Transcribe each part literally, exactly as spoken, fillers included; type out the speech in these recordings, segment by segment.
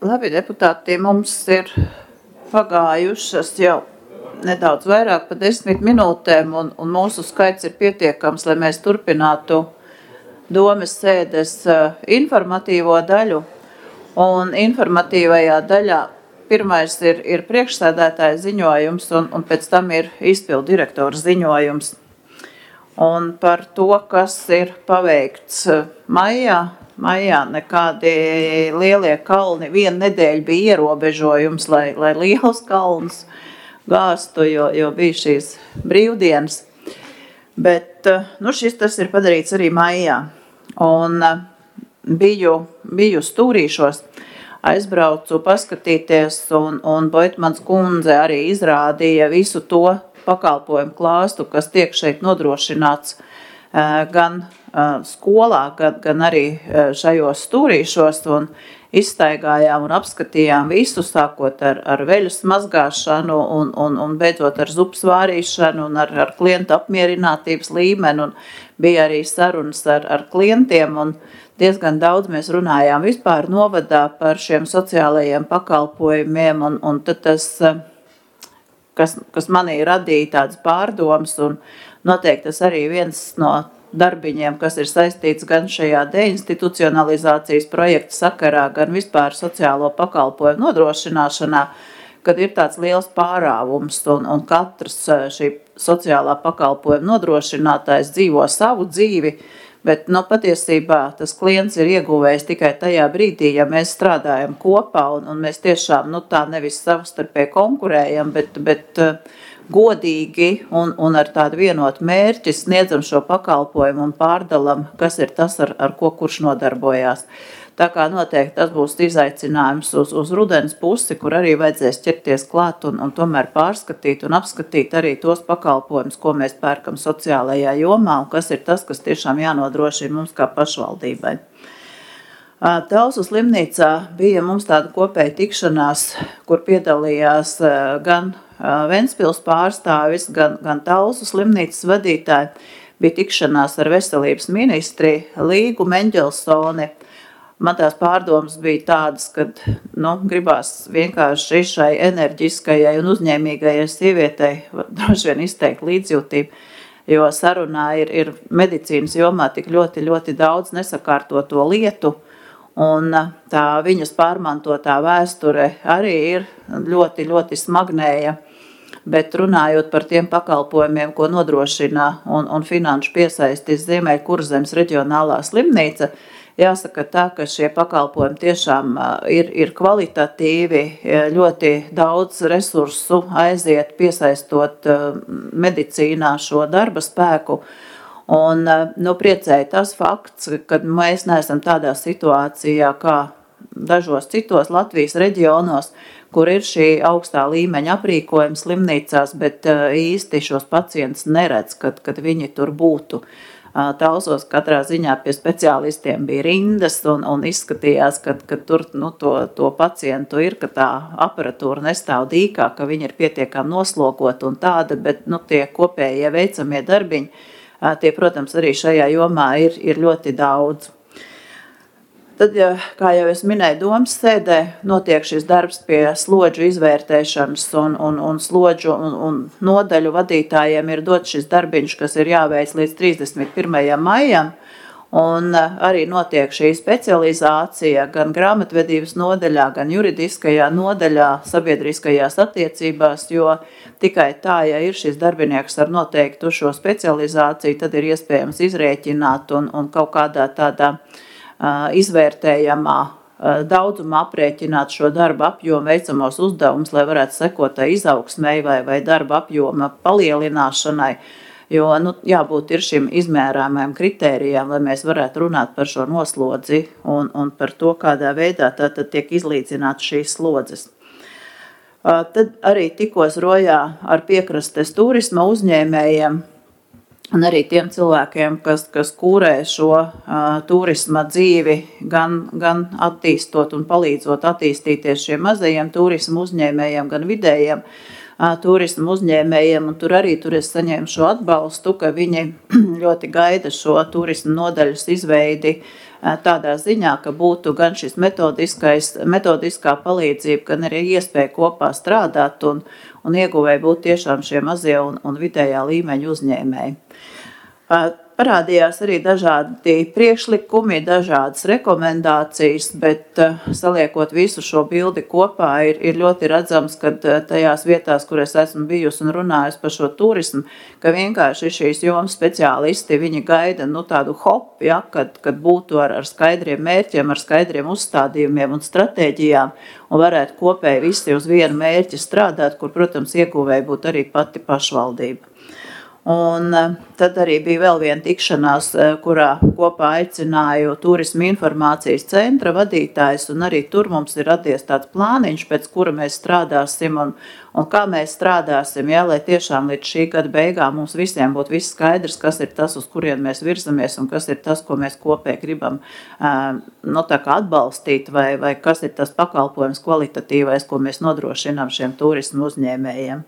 Labi, deputāti, mums ir pagājušas jau nedaudz vairāk par desmit minūtēm, un, un mūsu skaits ir pietiekams, lai mēs turpinātu domes sēdes informatīvo daļu. Un informatīvajā daļā pirmais ir, ir priekšsēdētāja ziņojums, un, un pēc tam ir izpildu direktora ziņojums. Un par to, kas ir paveikts maijā, Maijā nekādi lielie kalni, viena nedēļa bija ierobežojums, lai, lai liels kalns gāstu, jo, jo bija šīs brīvdienas. Bet nu, šis tas ir padarīts arī maijā. Un biju, biju stūrīšos, aizbraucu paskatīties, un, un Boitmans kundze arī izrādīja visu to pakalpojumu klāstu, kas tiek šeit nodrošināts gan skolā, gan, gan arī šajos stūrīšos, un izstaigājām un apskatījām visu, sākot ar, ar veļas mazgāšanu un, un, un beidzot ar zupas vārīšanu un ar, ar klientu apmierinātības līmeni, un bija arī sarunas ar, ar klientiem, un diezgan daudz mēs runājām vispār novadā par šiem sociālajiem pakalpojumiem, un, un tad tas, kas, kas manī radīja tādas pārdomas, un noteikti tas arī viens no darbiņiem, kas ir saistīts gan šajā deinstitucionalizācijas projekta sakarā, gan vispār sociālo pakalpojumu nodrošināšanā, kad ir tāds liels pārāvums, un, un katrs šī sociālā pakalpojuma nodrošinātājs dzīvo savu dzīvi, bet no patiesībā tas klients ir ieguvējis tikai tajā brīdī, ja mēs strādājam kopā, un, un mēs tiešām nu, tā nevis savstarpēji konkurējam, bet, bet godīgi un, un ar tādu vienotu mērķi sniedzam šo pakalpojumu un pārdalam, kas ir tas, ar, ar ko kurš nodarbojās. Tā kā noteikti tas būs izaicinājums uz, uz rudens pusi, kur arī vajadzēs ķerties klāt un, un tomēr pārskatīt un apskatīt arī tos pakalpojumus, ko mēs pērkam sociālajā jomā, un kas ir tas, kas tiešām jānodrošina mums kā pašvaldībai. Talsu slimnīcā bija mums tāda kopēja tikšanās, kur piedalījās gan Ventspils pārstāvis, gan, gan Talsu slimnīcas vadītāji, bija tikšanās ar veselības ministri Līgu Meņģelsoni. Man tās pārdomas bija tādas, ka nu, gribās vienkārši šai enerģiskajai un uzņēmīgajai sievietei droši vien izteikt līdzjūtību, jo sarunā ir, ir medicīnas jomā tik ļoti, ļoti daudz nesakārtoto lietu, un tā viņas pārmantotā vēsture arī ir ļoti, ļoti smagnēja. Bet runājot par tiem pakalpojumiem, ko nodrošina un, un finanšu piesaistīs Ziemeļkurzemes reģionālā slimnīca, jāsaka tā, ka šie pakalpojumi tiešām ir, ir kvalitatīvi, ļoti daudz resursu aiziet piesaistot medicīnā šo darba spēku. Un nu, priecēja tas fakts, ka mēs neesam tādā situācijā kā dažos citos Latvijas reģionos, kur ir šī augstā līmeņa aprīkojuma slimnīcās, bet īsti šos pacientus neredz, kad, kad viņi tur būtu. Talsos katrā ziņā pie speciālistiem bija rindas un, un izskatījās, ka, ka tur nu, to, to pacientu ir, ka tā aparatūra nestāv dīkā, ka viņi ir pietiekami noslogoti un tāda, bet nu, tie kopējie veicamie darbiņi, tie, protams, arī šajā jomā ir, ir ļoti daudz. Tad, kā jau es minēju, domas sēdē notiek šis darbs pie slodžu izvērtēšanas un, un, un slodžu un, un nodaļu vadītājiem ir dots šis darbiņš, kas ir jāveic līdz trīsdesmit pirmajam maijam, un arī notiek šī specializācija gan grāmatvedības nodaļā, gan juridiskajā nodaļā, sabiedriskajās attiecībās, jo tikai tā, ja ir šis darbinieks ar noteiktu šo specializāciju, tad ir iespējams izrēķināt un, un kaut kādā tādā izvērtējamā daudzumā aprēķināt šo darba apjomu veicamos uzdevumus, lai varētu sekot tai izaugsmei vai, vai darba apjoma palielināšanai, jo nu, jābūt ir šim izmērāmajam kritērijām, lai mēs varētu runāt par šo noslodzi un, un par to, kādā veidā tātad tiek izlīdzināts šīs slodzes. Tad arī tikos rojā ar piekrastes turisma uzņēmējiem, un arī tiem cilvēkiem, kas, kas kūrē šo uh, turisma dzīvi, gan, gan attīstot un palīdzot attīstīties šiem mazajiem turisma uzņēmējiem, gan vidējiem uh, turisma uzņēmējiem, un tur arī tur es saņēmu šo atbalstu, ka viņi ļoti gaida šo turisma nodaļas izveidi tādā ziņā, ka būtu gan šis metodiskais, metodiskā palīdzība, gan arī iespēja kopā strādāt un, un ieguvēji būtu tiešām šie mazie un, un vidējā līmeņa uzņēmēji. Parādījās arī dažādi priekšlikumi, dažādas rekomendācijas, bet saliekot visu šo bildi kopā, ir, ir ļoti redzams, ka tajās vietās, kur es esmu bijusi un runājusi par šo turismu, ka vienkārši šīs jomas speciālisti, viņi gaida nu, tādu hopu, ja, kad, kad būtu ar, ar skaidriem mērķiem, ar skaidriem uzstādījumiem un stratēģijām un varētu kopēji visi uz vienu mērķi strādāt, kur, protams, ieguvēji būtu arī pati pašvaldība. Un tad arī bija vēl viena tikšanās, kurā kopā aicināju Turisma informācijas centra vadītājs, un arī tur mums ir radies tāds plāniņš, pēc kura mēs strādāsim un, un kā mēs strādāsim, ja, lai tiešām līdz šī gada beigām mums visiem būtu viss skaidrs, kas ir tas, uz kurien mēs virzamies un kas ir tas, ko mēs kopēji gribam no tā kā atbalstīt, vai, vai kas ir tas pakalpojums kvalitatīvais, ko mēs nodrošinām šiem turismu uzņēmējiem.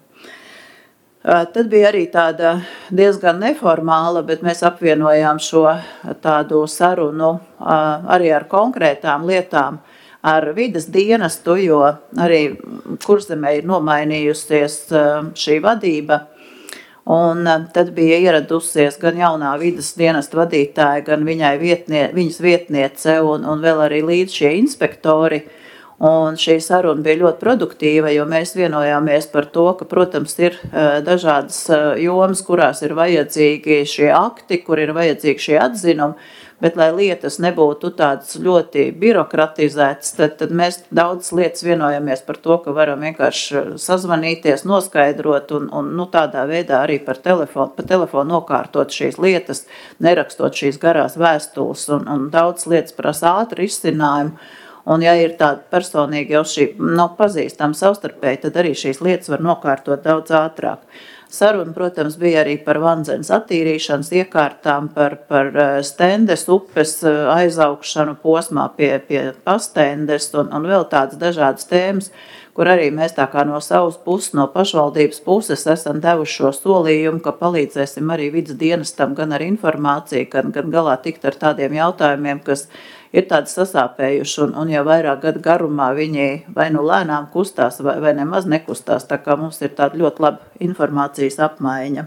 Tad bija arī tāda diezgan neformāla, bet mēs apvienojām šo tādu sarunu arī ar konkrētām lietām, ar vides dienestu, jo arī Kurzemē ir nomainījusies šī vadība. Un tad bija ieradusies gan jaunā vides dienesta vadītāja, gan viņai vietnie, viņas vietniece un, un vēl arī līdz šie inspektori. Un šī saruna bija ļoti produktīva, jo mēs vienojāmies par to, ka, protams, ir dažādas jomas, kurās ir vajadzīgi šie akti, kur ir vajadzīgi šie atzinumi, bet lai lietas nebūtu tādas ļoti birokratizētas, tad, tad mēs daudz lietas vienojamies par to, ka varam vienkārši sazvanīties, noskaidrot un, un nu, tādā veidā arī par telefonu, pa telefonu nokārtot šīs lietas, nerakstot šīs garās vēstules un, un daudz lietas prasa ātri izcinājumu. Un ja ir tāda personīgi jau šī nav pazīstama savstarpēji, tad arī šīs lietas var nokārtot daudz ātrāk. Saruna, protams, bija arī par vanzemes attīrīšanas iekārtām, par, par stendes upes aizaugšanu posmā pie, pie pastendes un, un vēl tādas dažādas tēmas, kur arī mēs tā kā no savas puses, no pašvaldības puses esam devuši šo solījumu, ka palīdzēsim arī vides dienestam gan ar informāciju, gan, gan galā tikt ar tādiem jautājumiem, kas ir tādi sasāpējuši, un, un jau vairāk gadu garumā viņi vai nu lēnām kustās, vai, vai nemaz nekustās, tā kā mums ir tāda ļoti laba informācijas apmaiņa.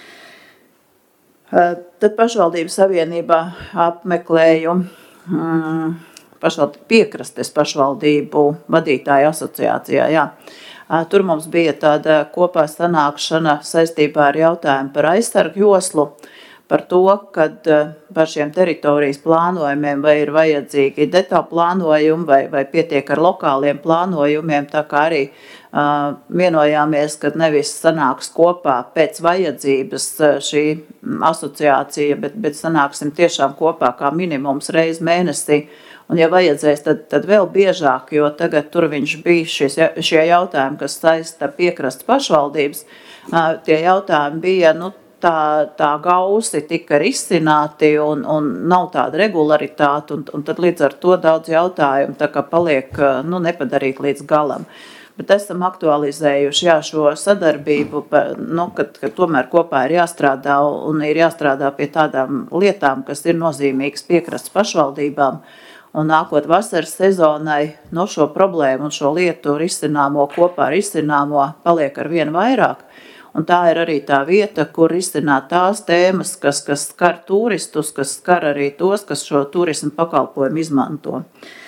Tad pašvaldības savienībā apmeklēju mm, pašvaldību, piekrastes pašvaldību vadītāju asociācijā, jā. Tur mums bija tāda kopā sanākšana saistībā ar jautājumu par aizsargu joslu, par to, kad par šiem teritorijas plānojumiem vai ir vajadzīgi detāli plānojumi vai, vai pietiek ar lokāliem plānojumiem, tā kā arī uh, vienojāmies, kad nevis sanāks kopā pēc vajadzības šī asociācija, bet, bet sanāksim tiešām kopā kā minimums reiz mēnesī. Un ja vajadzēs, tad, tad vēl biežāk, jo tagad tur viņš bija šis, šie jautājumi, kas saista piekrastes pašvaldības, uh, tie jautājumi bija, nu, Tā, tā gausi tika risināti un, un nav tāda regularitāte, un, un tad līdz ar to daudz jautājumu tā kā paliek nu, nepadarīt līdz galam. Bet esam aktualizējuši jā, šo sadarbību, nu, kad, kad tomēr kopā ir jāstrādā un ir jāstrādā pie tādām lietām, kas ir nozīmīgas piekrastes pašvaldībām. Un nākot vasaras sezonai, no šo problēmu un šo lietu risināmo kopā risināmo paliek ar vienu vairāk. Un tā ir arī tā vieta, kur izcināt tās tēmas, kas, kas skar turistus, kas skar arī tos, kas šo turismu pakalpojumu izmanto.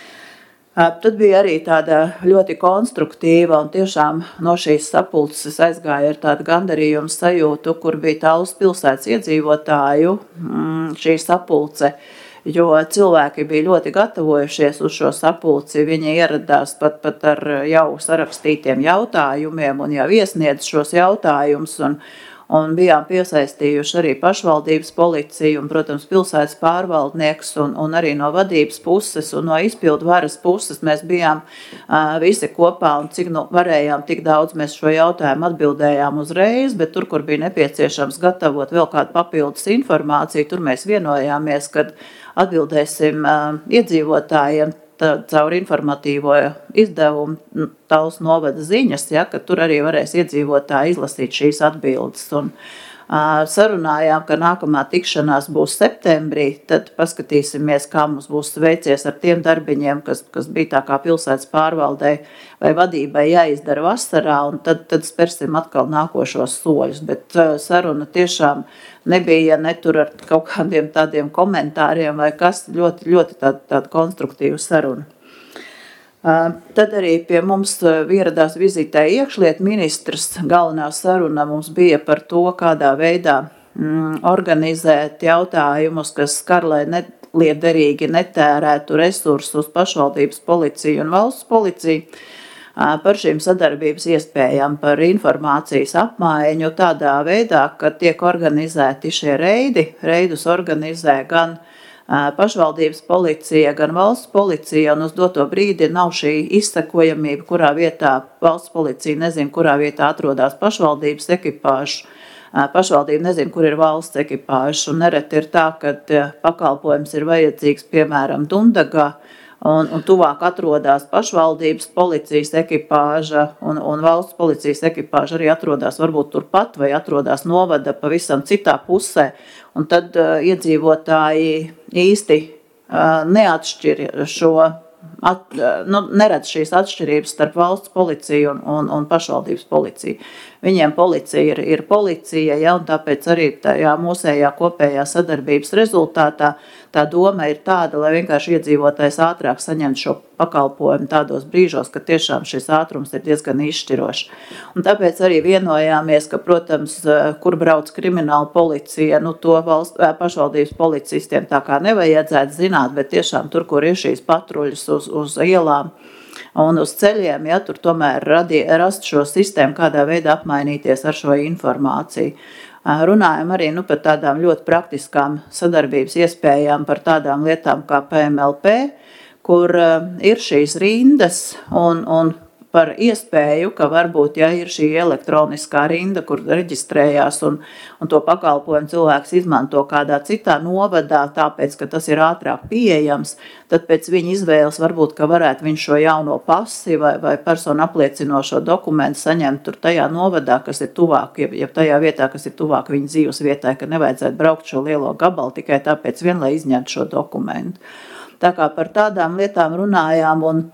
Tad bija arī tāda ļoti konstruktīva un tiešām no šīs sapulces aizgāja ar tādu gandarījumu sajūtu, kur bija Tallas pilsētas iedzīvotāju šī sapulce, jo cilvēki bija ļoti gatavojušies uz šo sapulci, viņi ieradās pat, pat ar jau sarakstītiem jautājumiem un jau iesniedz šos jautājumus un, un bijām piesaistījuši arī pašvaldības policiju un, protams, pilsētas pārvaldnieks un, un arī no vadības puses un no izpildu varas puses mēs bijām uh, visi kopā un cik nu, varējām, tik daudz mēs šo jautājumu atbildējām uzreiz, bet tur, kur bija nepieciešams gatavot vēl kādu papildus informāciju, tur mēs vienojāmies, kad atbildēsim uh, iedzīvotājiem tā, caur informatīvo izdevumu Tallas novada ziņas, ja, ka tur arī varēs iedzīvotāji izlasīt šīs atbildes. Un, Sarunājām, ka nākamā tikšanās būs septembrī, tad paskatīsimies, kā mums būs veicies ar tiem darbiņiem, kas, kas bija tā kā pilsētas pārvaldei vai vadībai jāizdara vasarā, un tad, tad spērsim atkal nākošos soļus. Bet saruna tiešām nebija netur ar kaut kādiem tādiem komentāriem vai kas, ļoti, ļoti tāda, tāda konstruktīva saruna. Tad arī pie mums ieradās vizītē iekšlietu ministrs. Galvenā saruna mums bija par to, kādā veidā mm, organizēt jautājumus, kas skar, lai nelietderīgi netērētu resursus pašvaldības policiju un valsts policiju, par šīm sadarbības iespējām, par informācijas apmaiņu tādā veidā, ka tiek organizēti šie reidi. Reidus organizē gan pašvaldības policija, gan valsts policija, un uz doto brīdi nav šī izsekojamība, kurā vietā valsts policija nezin, kurā vietā atrodas pašvaldības ekipāžs, pašvaldība nezin, kur ir valsts ekipāžs, un nereti ir tā, ka pakalpojums ir vajadzīgs, piemēram, Dundagā, un, un tuvāk atrodas pašvaldības policijas ekipāža, un, un valsts policijas ekipāža arī atrodas varbūt turpat, vai atrodas novada pavisam citā pusē, un tad uh, iedzīvotāji īsti uh, neatšķir šo, at, uh, nu, neredz šīs atšķirības starp valsts policiju un, un, un pašvaldības policiju. Viņiem policija ir, ir policija, ja, un tāpēc arī tajā mūsējā kopējā sadarbības rezultātā tā doma ir tāda, lai vienkārši iedzīvotājs ātrāk saņemtu šo pakalpojumu tādos brīžos, ka tiešām šis ātrums ir diezgan izšķirošs. Un tāpēc arī vienojāmies, ka, protams, kur brauc krimināla policija, nu to valsts, pašvaldības policistiem tā kā nevajadzētu zināt, bet tiešām tur, kur ir šīs patruļas uz, uz ielām un uz ceļiem, ja, tur tomēr radi, rast šo sistēmu, kādā veidā apmainīties ar šo informāciju. Runājam arī nu, par tādām ļoti praktiskām sadarbības iespējām, par tādām lietām kā P M L P, kur ir šīs rindas un, un par iespēju, ka varbūt, ja ir šī elektroniskā rinda, kur reģistrējās un, un to pakalpojumu cilvēks izmanto kādā citā novadā, tāpēc, ka tas ir ātrāk pieejams, tad pēc viņa izvēles varbūt, ka varētu viņš šo jauno pasi vai, vai personu apliecinošo dokumentu saņemt tur tajā novadā, kas ir tuvāk, ja tajā vietā, kas ir tuvāk viņa dzīves vietai, ka nevajadzētu braukt šo lielo gabalu tikai tāpēc vien, lai izņemtu šo dokumentu. Tā kā par tādām lietām runājām, un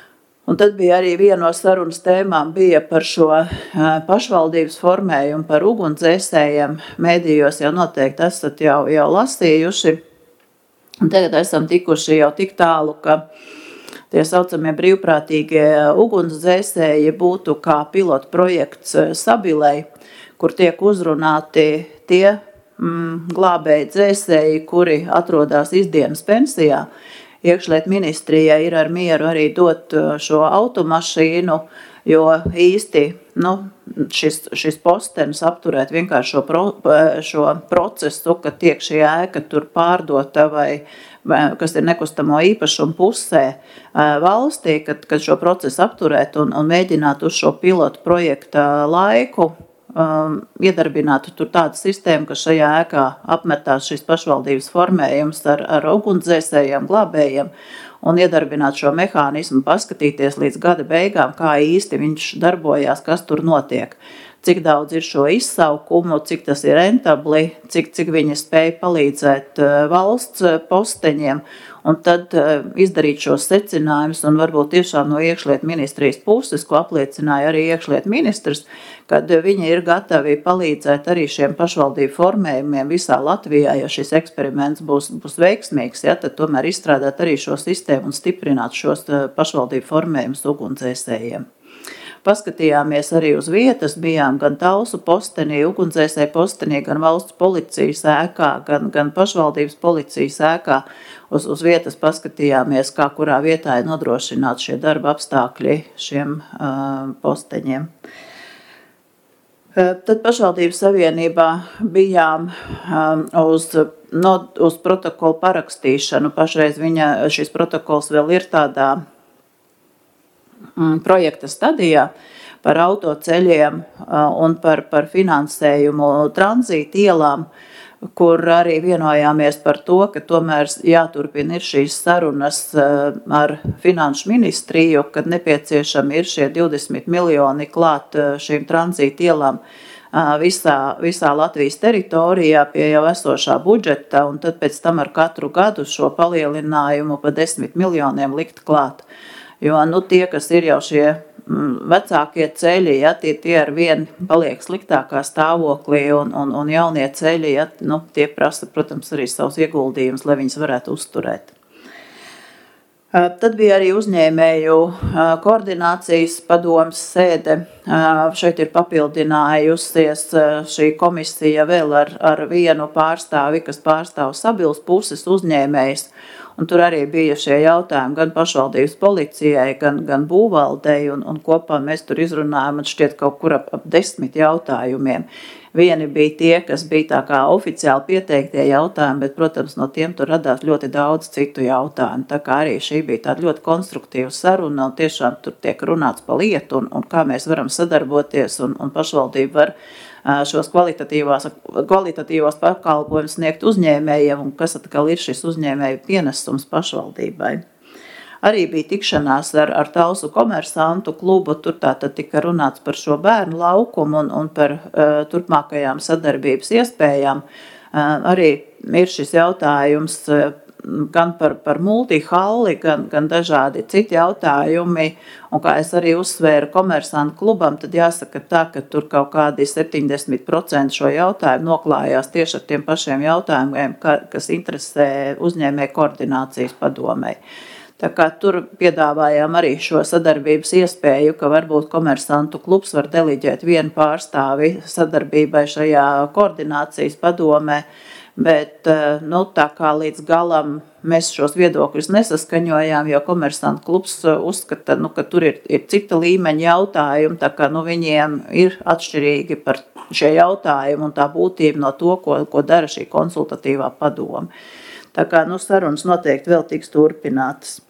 Un tad bija arī viena no sarunas tēmām bija par šo pašvaldības formējumu, par ugunsdzēsējiem. Mēdījos jau noteikti esat jau, jau lasījuši. Un tagad esam tikuši jau tik tālu, ka tie saucamie brīvprātīgie ugunsdzēsēji būtu kā pilotu projekts Sabilei, kur tiek uzrunāti tie mm, glābēji dzēsēji, kuri atrodas izdienas pensijā. Iekšlietu ministrijai ir ar mieru arī dot šo automašīnu, jo īsti nu, šis, šis postenis apturēt vienkārši šo, pro, šo procesu, ka tiek šī ēka tur pārdota vai, vai kas ir nekustamo īpašumu pusē valstī, kad, kad šo procesu apturēt un, un mēģināt uz šo pilotu projekta laiku Um, iedarbinātu tur tādu sistēmu, ka šajā ēkā apmetās šis pašvaldības formējums ar, ar ugunsdzēsējiem, glābējiem un iedarbināt šo mehānismu, paskatīties līdz gada beigām, kā īsti viņš darbojās, kas tur notiek. Cik daudz ir šo izsaukumu, cik tas ir rentabli, cik, cik viņi spēj palīdzēt valsts posteņiem, un tad izdarīt šos secinājumus, un varbūt tiešām no iekšlietu ministrijas puses, ko apliecināja arī iekšlietu ministrs, kad viņi ir gatavi palīdzēt arī šiem pašvaldību formējumiem visā Latvijā, ja šis eksperiments būs, būs veiksmīgs, ja, tad tomēr izstrādāt arī šo sistēmu un stiprināt šos pašvaldību formējumus ugunsdzēsējiem. Paskatījāmies arī uz vietas, bijām gan Talsu postenī, ugunsdzēsēju postenī, gan valsts policijas ēkā, gan, gan pašvaldības policijas ēkā. Uz, uz vietas paskatījāmies, kā kurā vietā ir nodrošināt šie darba apstākļi šiem uh, posteņiem. Uh, tad pašvaldības savienībā bijām um, uz, no, uz protokolu parakstīšanu. Pašreiz viņa, šis protokols vēl ir tādā projekta stadijā par autoceļiem un par, par finansējumu tranzīta ielām, kur arī vienojāmies par to, ka tomēr jāturpina ir šīs sarunas ar finanšu ministriju, kad nepieciešami ir šie divdesmit miljoni klāt šīm tranzīta ielām visā, visā Latvijas teritorijā pie jau esošā budžeta, un tad pēc tam ar katru gadu šo palielinājumu pa desmit miljoniem likt klāt. Jo nu, tie, kas ir jau šie vecākie ceļi, ja, tie, tie ar vien paliek sliktākā stāvoklī, un, un, un jaunie ceļi, ja, nu, tie prasa, protams, arī savus ieguldījumus, lai viņus varētu uzturēt. Tad bija arī uzņēmēju koordinācijas padomes sēde. Šeit ir papildinājusies šī komisija vēl ar, ar vienu pārstāvi, kas pārstāv Sabils puses uzņēmējs. Un tur arī bija šie jautājumi gan pašvaldības policijai, gan, gan būvvaldei, un, un kopā mēs tur izrunājam, man šķiet kaut kur ap, ap desmit jautājumiem. Vieni bija tie, kas bija tā kā oficiāli pieteiktie jautājumi, bet, protams, no tiem tur radās ļoti daudz citu jautājumu. Tā kā arī šī bija tāda ļoti konstruktīva saruna, un tiešām tur tiek runāts par lietu, un, un kā mēs varam sadarboties, un, un pašvaldība var šos kvalitatīvos pakalpojumus sniegt uzņēmējiem, un kas atkal ir šis uzņēmēju pienesums pašvaldībai. Arī bija tikšanās ar, ar Talsu komersantu klubu, tur tātad tika runāts par šo bērnu laukumu un, un par uh, turpmākajām sadarbības iespējām. Uh, arī ir šis jautājums uh, gan par, par multihalli, gan, gan dažādi citi jautājumi, un kā es arī uzsvēru komersantu klubam, tad jāsaka tā, ka tur kaut kādi septiņdesmit procenti šo jautājumu noklājās tieši ar tiem pašiem jautājumiem, kas interesē uzņēmēju koordinācijas padomei. Tā kā tur piedāvājām arī šo sadarbības iespēju, ka varbūt komersantu klubs var deliģēt vienu pārstāvi sadarbībai šajā koordinācijas padomē, bet nu, tā kā līdz galam mēs šos viedokļus nesaskaņojām, jo komersantu klubs uzskata, nu, ka tur ir, ir cita līmeņa jautājumi, tā kā nu, viņiem ir atšķirīgi par šie jautājumi un tā būtība no to, ko, ko dara šī konsultatīvā padome. Tā kā nu, sarunas noteikti vēl tiks turpinātas.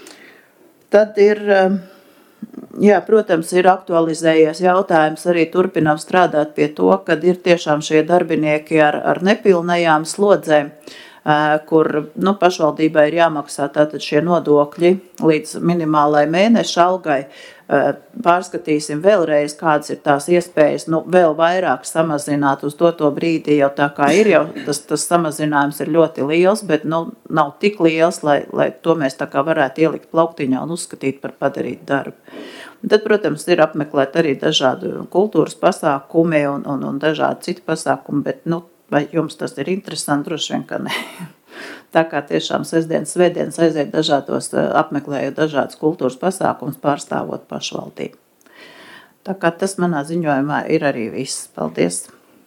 Tad ir, jā, protams, ir aktualizējies jautājums, arī turpinām strādāt pie to, kad ir tiešām šie darbinieki ar, ar nepilnajām slodzēm, kur nu, pašvaldībai ir jāmaksā tātad šie nodokļi līdz minimālai mēneša algai. Pārskatīsim vēlreiz, kādas ir tās iespējas, nu, vēl vairāk samazināt uz doto brīdī, jau tā kā ir, jau tas, tas samazinājums ir ļoti liels, bet nu, nav tik liels, lai, lai to mēs tā kā varētu ielikt plauktiņā un uzskatīt par padarīt darbu. Un tad, protams, ir apmeklēt arī dažādi kultūras pasākumi un, un, un dažādi citi pasākumi, bet nu, vai jums tas ir interesanti, droši vien, ka ne. Tā kā tiešām sestdienas, svētdienas aiziet dažādos, apmeklējot dažādas kultūras pasākumus, pārstāvot pašvaldību. Tā kā tas manā ziņojumā ir arī viss. Paldies.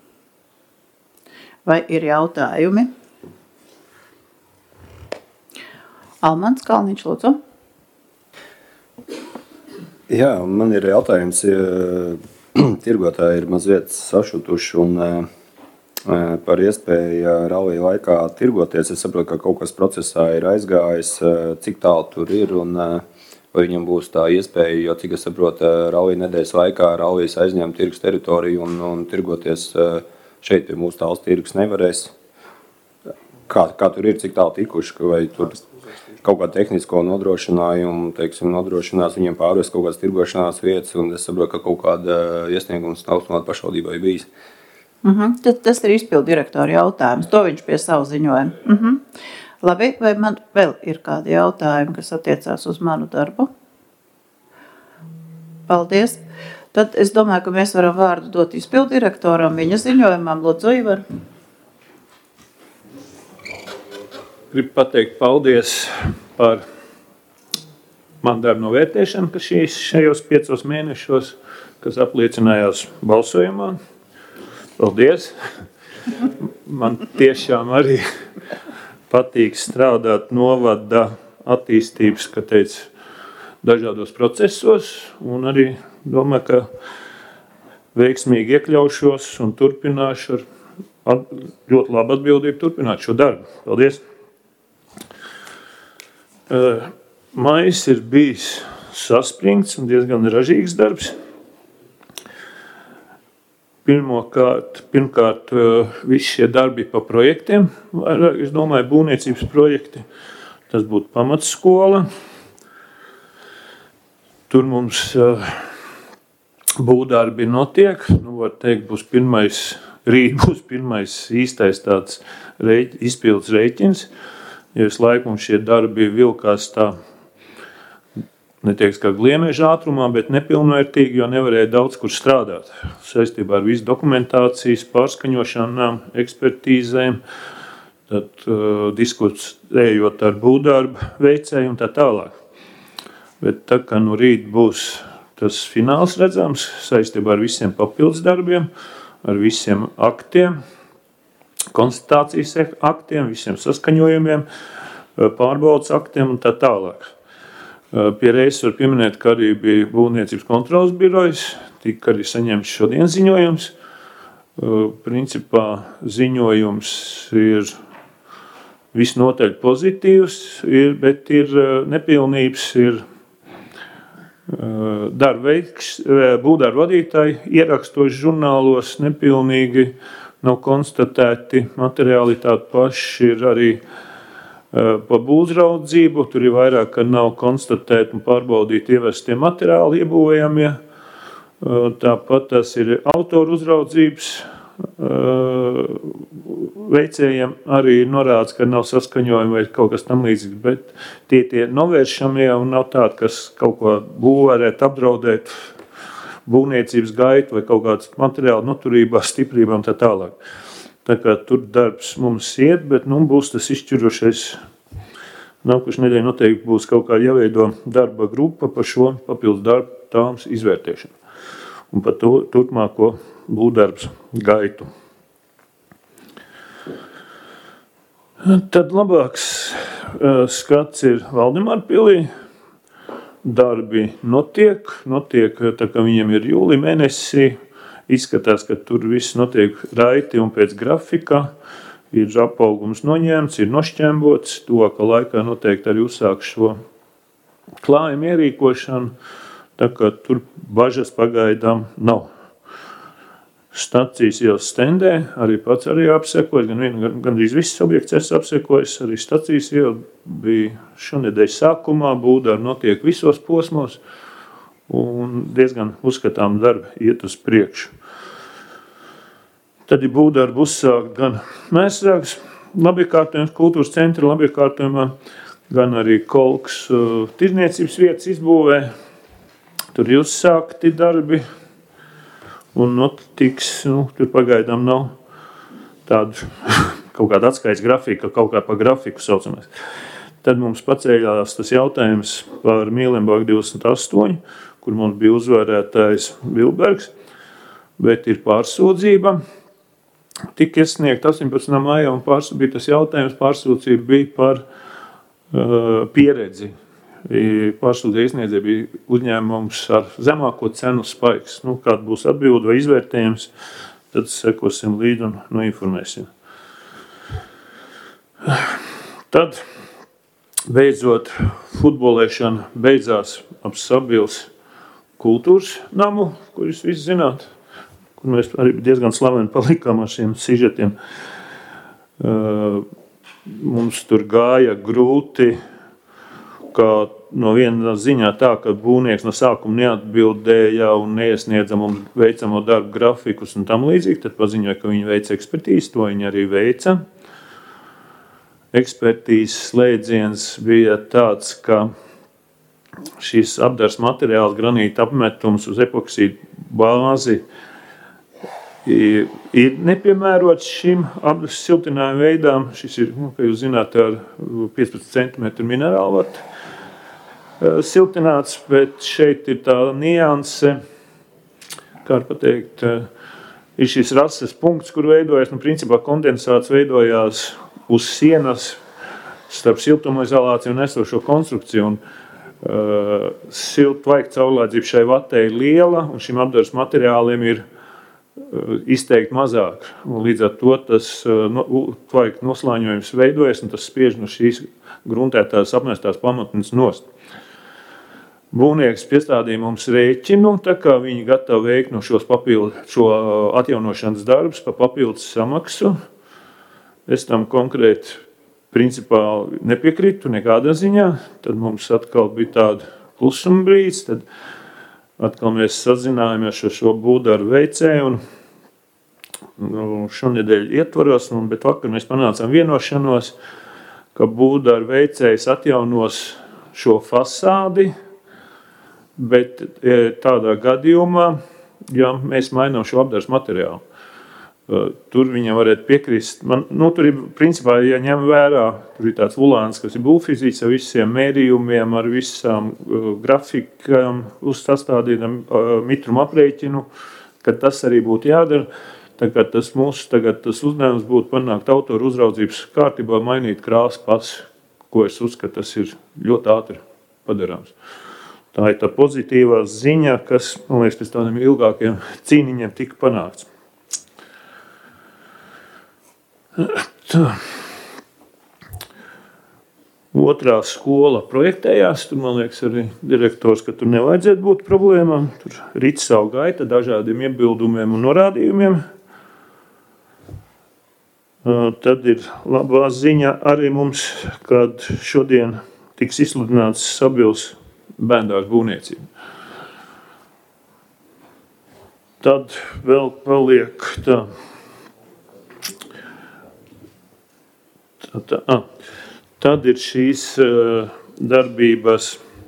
Vai ir jautājumi? Almans Kalniņš, lūdzu. Jā, man ir jautājums, ja tirgotāji ir mazliet sašutuši un par iespēju rallija laikā tirgoties. Es saprotu, ka kaut kas procesā ir aizgājis, cik tālu tur ir un vai viņam būs tā iespēja, jo cik es saprotu, rallija nedēļas laikā rallijas aizņem tirgus teritoriju un, un tirgoties šeit pie mūsu tāls tirgus nevarēs. Kā, kā tur ir, cik tālu tikuši, vai tur kaut kā tehnisko nodrošinājumu, teiksim, nodrošinās viņiem pārvest kaut kādas tirgošanās vietas, un es saprotu, ka kaut kāda iesniegums Austrumātu pašvaldībai bijis. Uh-huh. Tas, tas ir izpildu direktora jautājums. To viņš pie savu ziņojuma. Uh-huh. Labi, vai man vēl ir kādi jautājumi, kas attiecās uz manu darbu? Paldies. Tad es domāju, ka mēs varam vārdu dot izpildu direktoram viņa ziņojumam. Lūdzu, Ivar. Gribu pateikt paldies par manu darbu novērtēšanu, ka šīs, šajos piecos mēnešos, kas apliecinājās balsojumā. Paldies! Man tiešām arī patīk strādāt novada attīstības, kā teica, dažādos procesos, un arī domāju, ka veiksmīgi iekļaušos un turpināšu ar ļoti labu atbildību turpināt šo darbu. Paldies! Maijs ir bijis saspringts un diezgan ražīgs darbs. Pirmkārt, pirmkārt visi šie darbi pa projektiem, vairāk, es domāju, būvniecības projekti, tas būtu pamatskola. Tur mums būvdarbi notiek. Nu, var teikt, būs pirmais, rīt būs pirmais īstais tāds rēķ, izpildes rēķins. Ja visu laiku mums šie darbi vilkās tā, netieks kā gliemeža ātrumā, bet nepilnvērtīgi, jo nevarēja daudz kur strādāt. Saistībā ar visu dokumentācijas, pārskaņošanām, ekspertīzēm, tad uh, diskutējot ar būvdarbu veicēju un tā tālāk. Bet tā kā no rīt būs tas fināls redzams saistībā ar visiem papildus darbiem, ar visiem aktiem, konstatācijas aktiem, visiem saskaņojumiem, pārbaudas aktiem un tā tālāk. Pie reizes var pieminēt, ka arī bija būvniecības kontrolas birojas, tika arī saņemts šodien ziņojums. Principā ziņojums ir visnotaļ pozitīvs, ir, bet ir nepilnības, ir būvdarba vadītāji ierakstos žurnālos nepilnīgi, nav konstatēti materiālitāti paši, ir arī pa būvraudzību, tur ir vairāk, ka nav konstatēti un pārbaudīti ievestie materiāli iebūvējamie. Tāpat tas ir autoru uzraudzības veicējiem arī norāds, ka nav saskaņojumi vai kaut kas tam līdzīgs, bet tie tie novēršamie un nav tādi, kas kaut ko būvērēt, apdraudēt būvniecības gaitu vai kaut kāds materiāli noturībā, stiprībā un tā tālāk. Tā kā tur darbs mums iet, bet nu, būs tas izšķirošais. Nākošais nedēļa noteikti būs kaut kā jāveido darba grupa par šo papildus darbu tāms izvērtēšanu un par to turpmāko būvdarbs gaitu. Tad labāks uh, skats ir Valdemāra pilī. Darbi notiek, notiek, tā kā viņiem ir jūlija mēnesī. Izskatās, ka tur viss notiek raiti un pēc grafika. Ir apaugums noņemts, ir nošķembots. Tuvākā laikā noteikti arī uzsāks šo klājumu ierīkošanu. Tā kā tur bažas pagaidām nav. Stacijas jau stendē, arī pats arī apsekojas, gan vien, gan, gandrīz viss objekts es apsekojas, arī stacijas jau bija šonedēļ sākumā, būvdarbi notiek visos posmos un diezgan uzskatām darbi iet uz priekšu. Tad ir būvdarbi uzsākt gan Mēsrāgas labiekārtojums, kultūras centra labiekārtojumā, gan arī Kolkas uh, tirdzniecības vietas izbūvē. Tur ir uzsākti darbi. Un notiks, nu, tur pagaidām nav tādu kaut kāda atskaits grafika, kaut kā pa grafiku saucamais. Tad mums pacēļās tas jautājums par Mīlenburgu divdesmit astoņi, kur mums bija uzvarētājs Vilbergs, bet ir pārsūdzība. Tik iesniegt astoņpadsmitā maijā un pārs, bija tas jautājums, pārsūdzība bija par uh, pieredzi. Pārsūdzēja iesniedzēja bija uzņēmums ar zemāko cenu spaiks. Nu, kāda būs atbilde vai izvērtējums, tad sekosim līdzi un noinformēsim. Tad, beidzot, futbolēšana beidzās ap Sabils kultūras namu, kur jūs visi zināt, kur mēs arī diezgan slaveni palikām ar šiem sižetiem. Mums tur gāja grūti, ka no viena ziņā tā, ka būvnieks no sākuma neatbildēja un neiesniedza mums veicamo darbu grafikus un tam līdzīgi, tad paziņoja, ka viņi veica ekspertīzi, to viņi arī veica. Ekspertīzes slēdziens bija tāds, ka šis apdars materiāls, granīta apmetums uz epoksīdu bāzi ir, ir nepiemērots šim apdars siltinājuma veidām. Šis ir, nu, kā jūs zināt, ar piecpadsmit centimetru minerālu vatu siltināts, bet šeit ir tā nianse, kā pateikt, ir šis rases punkts, kur veidojas, nu, principā kondensāts veidojās uz sienas starp siltumizolāciju un esošo konstrukciju, un uh, siltvaiga caurlaidzība šai vatē ir liela, un šim apdares materiāliem ir uh, izteikti mazāk. Un līdz ar to tas uh, no, tvaiga noslāņojums veidojas, un tas spiež no šīs gruntētās apmestās pamatnes nost. Būvnieks piestādīja mums rēķinu, tā kā viņi gatavi veikt no šos papildu, šo atjaunošanas darbus pa papildus samaksu. Es tam konkrēti principā nepiekritu nekādā ziņā. Tad mums atkal bija tāda klusuma brīdis. Tad atkal mēs sazinājāmies ar šo būdaru veicēju un nu, šonedēļ ietvaros, un, bet vakar mēs panācām vienošanos, ka būdaru veicējs atjaunos šo fasādi, bet tādā gadījumā, ja mēs mainām šo apdares materiālu, tur viņam varētu piekrist. Man, nu, tur ir, principā, ja ņem vērā, tur ir tāds vulāns, kas ir būvfiziķis ar visiem mērījumiem, ar visām uh, grafikām, uz sastādītam uh, mitrumu aprēķinu, ka tas arī būtu jādara. Tagad tas mūsu tagad tas uzdevums būtu panākt autoru uzraudzības kārtībā, mainīt krāsu pasu, ko es uzskatu, tas ir ļoti ātri padarāms. Tā ir tā pozitīvā ziņa, kas, man liekas, pēc tādiem ilgākiem cīniņiem tika panākts. Tā. Otrā skola projektējās, tur, man liekas, arī direktors, ka tur nevajadzētu būt problēmām. Tur rit savu gaita dažādiem iebildumiem un norādījumiem. Tad ir labā ziņa arī mums, kad šodien tiks izsludināts Sabils bērndārs būvniecība. Tad vēl paliek tā. Tā, ah, tad ir šīs uh, darbības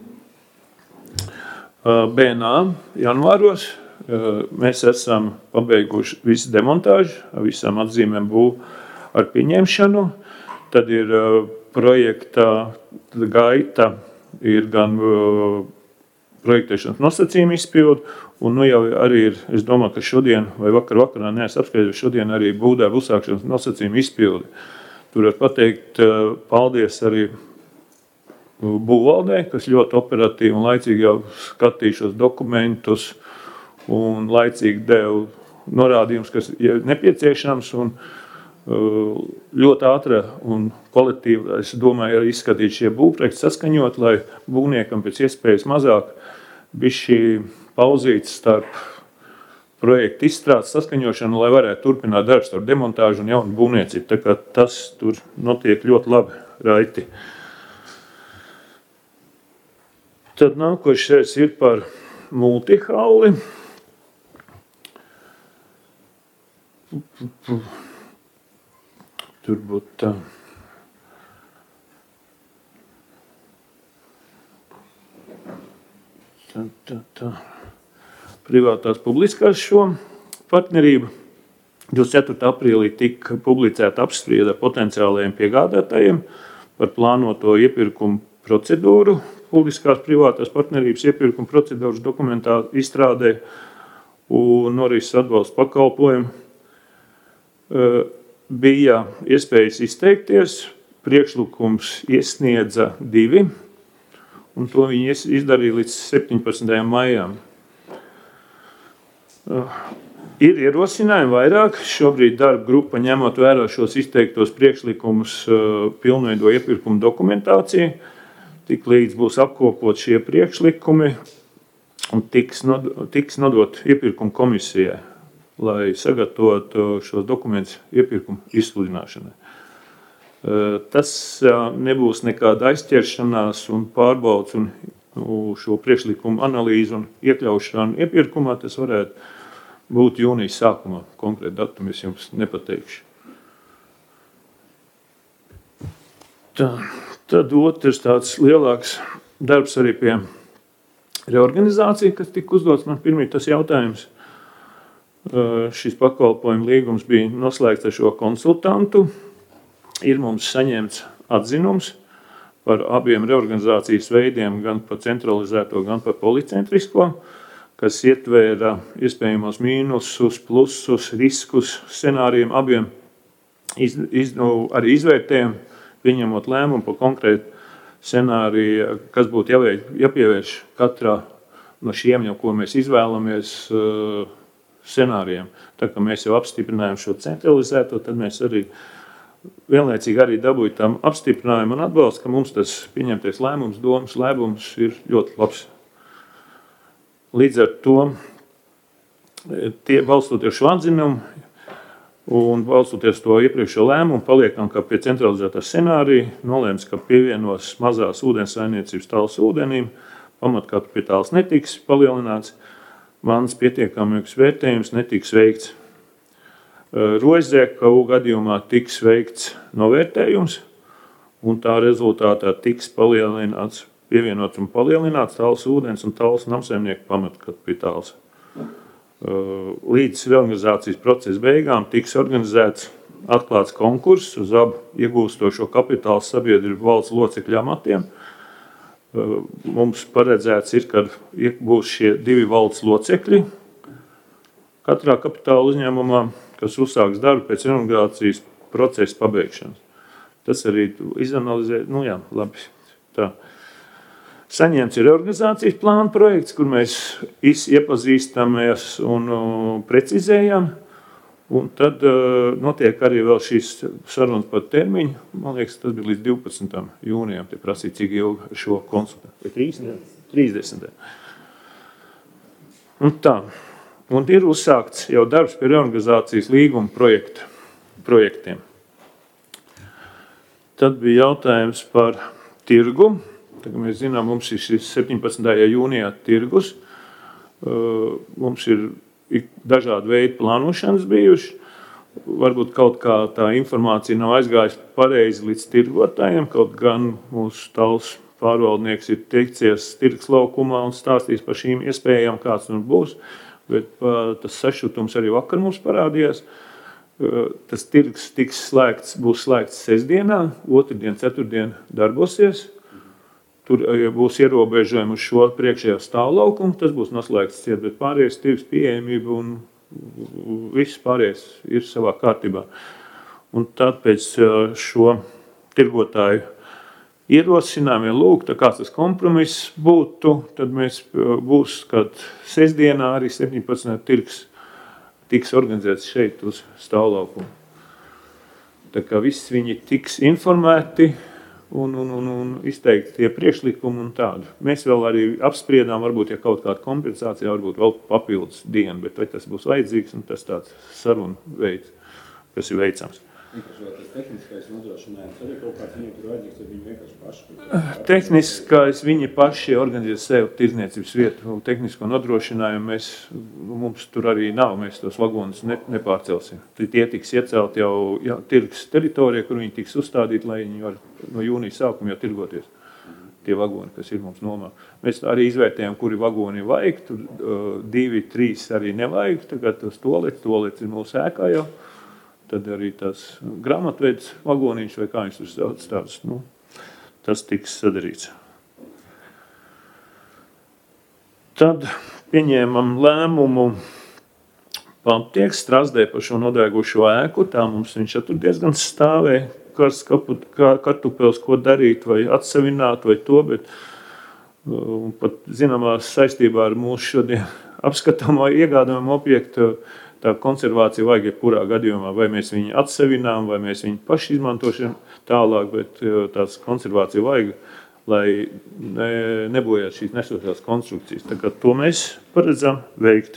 uh, B N A janvāros. Uh, mēs esam pabeiguši visu demontāžu, ar visām atzīmēm būvu ar pieņemšanu. Tad ir uh, projekta gaita, ir gan uh, projektēšanas nosacījuma izpildu, un nu jau arī ir, es domāju, ka šodien vai vakar vakarā neesmu apskaidrojis, šodien arī būvdarbu uzsākšanas nosacījuma izpildi. Tur var pateikt paldies arī būvvaldē, kas ļoti operatīvi un laicīgi jau skatīja šos dokumentus un laicīgi deva norādījumus, kas ir nepieciešams, un ļoti ātra un kolektīvi, es domāju, arī izskatīt šie būvprojekti saskaņot, lai būvniekam pēc iespējas mazāk bija šī pauzīte starp projektu izstrādes saskaņošanu, lai varētu turpināt darbs ar demontāžu un jaunu būvniecību. Tā kā tas tur notiek ļoti labi, raiti. Tad nākošais ir par multihalli. Tur būtu tā. Tā, tā, tā. Privātās publiskās šo partnerību. divdesmit ceturtā aprīlī tika publicēta apspriede potenciālajiem piegādātājiem par plānoto iepirkumu procedūru, publiskās privātās partnerības iepirkumu procedūras dokumentā izstrādē un norises atbalsta pakalpojumu. Bija iespējas izteikties, priekšlikums iesniedza divi, un to viņi izdarīja līdz septiņpadsmitajam maijam. Uh, ir ierosinājumi vairāk. Šobrīd darba grupa, ņemot vērā šos izteiktos priekšlikumus, uh, pilnveido iepirkuma dokumentāciju. Tik līdz būs apkopot šie priekšlikumi un tiks, nod, tiks nodot iepirkuma komisijai, lai sagatavotu šos dokumentus iepirkuma izsludināšanai. Uh, tas uh, nebūs nekāda aizķeršanās un pārbauds un šo priekšlikumu analīzi un iekļaušanu iepirkumā, tas varētu būt jūnijas sākumā. Konkrēti datumu es jums nepateikšu. Tā, tad otrs tāds lielāks darbs arī pie reorganizācija, kas tika uzdots man pirmīt tas jautājums. Šis pakalpojuma līgums bija noslēgts ar šo konsultantu. Ir mums saņemts atzinums par abiem reorganizācijas veidiem, gan par centralizēto, gan par policentrisko, kas ietvēra iespējamos mīnusus, plusus, riskus scenārijiem abiem iz, iz, nu, arī izvērtējumu, pieņemot lēmumu par konkrētu scenāriju, kas būtu jāveic, jāpievērš katrā no šiem, jau, ko mēs izvēlamies uh, scenārijiem. Tā kā mēs jau apstiprinājām šo centralizēto, tad mēs arī vienlaicīgi arī dabūja tam apstiprinājumu un atbalstu, ka mums tas pieņemtais lēmums, domas lēmums ir ļoti labs. Līdz ar to, tie balstoties šo atzinumu un balstoties to iepriekšējo lēmumu, paliekam, ka pie centralizētā scenārija nolēms, ka pievienos mazās ūdenssaimniecības tālas ūdenim, pamatkapitāls netiks palielināts, mans pietiekamības vērtējums netiks veikts. Rožzēkavu gadījumā tiks veikts novērtējums, un tā rezultātā tiks palielināts, pievienots un palielināts Tallas ūdens un Tallas namsaimnieku pamatkapitāls. Līdz reorganizācijas procesa beigām tiks organizēts atklāts konkurss uz abu iegūstošo kapitālu sabiedrību valsts locekļu amatiem. Mums paredzēts ir, ka būs šie divi valsts locekļi katrā kapitāla uzņēmumā, kas uzsāks darbu pēc reorganizācijas procesa pabeigšanas. Tas arī izanalizē, nu jā, labi, tā. Saņemts ir reorganizācijas plāna projekts, kur mēs iepazīstamies un precizējam, un tad uh, notiek arī vēl šīs sarunas par termiņu. Man liekas, tas bija līdz divpadsmitam jūnijam, te prasīja, cik ilgi šo konsultāciju. trīsdesmitam Un tā. Un ir uzsākts jau darbs pie reorganizācijas līguma projekta, projektiem. Tad bija jautājums par tirgu. Tagad mēs zinām, mums ir šis septiņpadsmitajā jūnijā tirgus. Mums ir dažādi veidi plānošanas bijuši. Varbūt kaut kā tā informācija nav aizgājusi pareizi līdz tirgotājiem, kaut gan mūsu Tallas pārvaldnieks ir teicies tirgus laukumā un stāstīs par šīm iespējām, kāds mums būs. Bet tas sašutums arī vakar mums parādījās. Tas tirgus tiks slēgts, būs slēgts sestdienā, otrdien, ceturtdien darbosies. Tur ja būs ierobežojumi uz šo priekšējo stāvlaukumu, tas būs noslēgts ciet, bet pārējais tirgus pieejamība un viss pārējais ir savā kārtībā. Un tāpēc šo tirgotāju ierosinām, ja lūk, tā kāds tas kompromiss būtu, tad mēs būs, kad sestdienā arī septiņpadsmitajā tirgus tiks organizēts šeit uz stāvlaukumu. Tā kā viss viņi tiks informēti, Un, un, un, un izteikt tie priekšlikumi un tādu. Mēs vēl arī apspriedām, varbūt, ja kaut kāda kompensācija, varbūt vēl papildus dienu, bet vai tas būs vajadzīgs, un tas tāds sarunu veids, kas ir veicams. Tas tehniskais nodrošinājums arī kaut kāds viņiem tur vajadzīgs, vai viņi vienkārši paši? Tehniskais viņi paši organizē sev tirdzniecības vietu. Tehnisko nodrošinājumu mēs, mums tur arī nav, mēs tos vagonus ne, nepārcelsim. Tie tiks iecelt jau jā, tirgus teritorijā, kur viņi tiks uzstādīti, lai viņi var no jūnija sākuma jau tirgoties. Tie vagoni, kas ir mums nomā. Mēs arī izvērtējam, kuri vagoni vajag, tur uh, divi, trīs arī nevajag, tagad tas tolets, tolets ir mūsu ēkā jau. Tad arī tās grāmatveids vagoniņš vai kā viņš tur sauc tās, nu, tas tiks sadarīts. Tad pieņēmam lēmumu Paptieks Strazdē par šo nodēgušo ēku, tā mums viņš tur diezgan stāvē, kāds kartupels, ko darīt, vai atsevināt, vai to, bet un pat zināmā saistībā ar mūsu šodien apskatāmo iegādājumu objektu, tā konservācija vajag jebkurā gadījumā, vai mēs viņu atsevinām, vai mēs viņu paši izmantošam tālāk, bet tās konservācija vajag, lai ne, nebojāt šīs nesošās konstrukcijas. Tā kā to mēs paredzam veikt.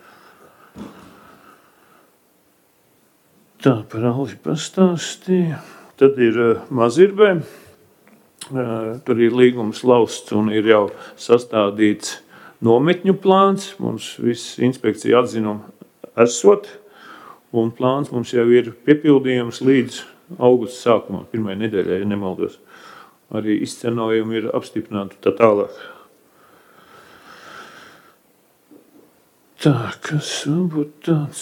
Tā par Alži pastāstīja. Tad ir Mazirbē. Tur ir līgums lausts un ir jau sastādīts nometņu plāns. Mums viss inspekcija atzinuma esot, un plāns mums jau ir piepildījums līdz augusta sākumā, pirmajai nedēļai, ja nemaldos. Arī izcenojumi ir apstiprināti tā tālāk. Tā, kas varbūt tāds?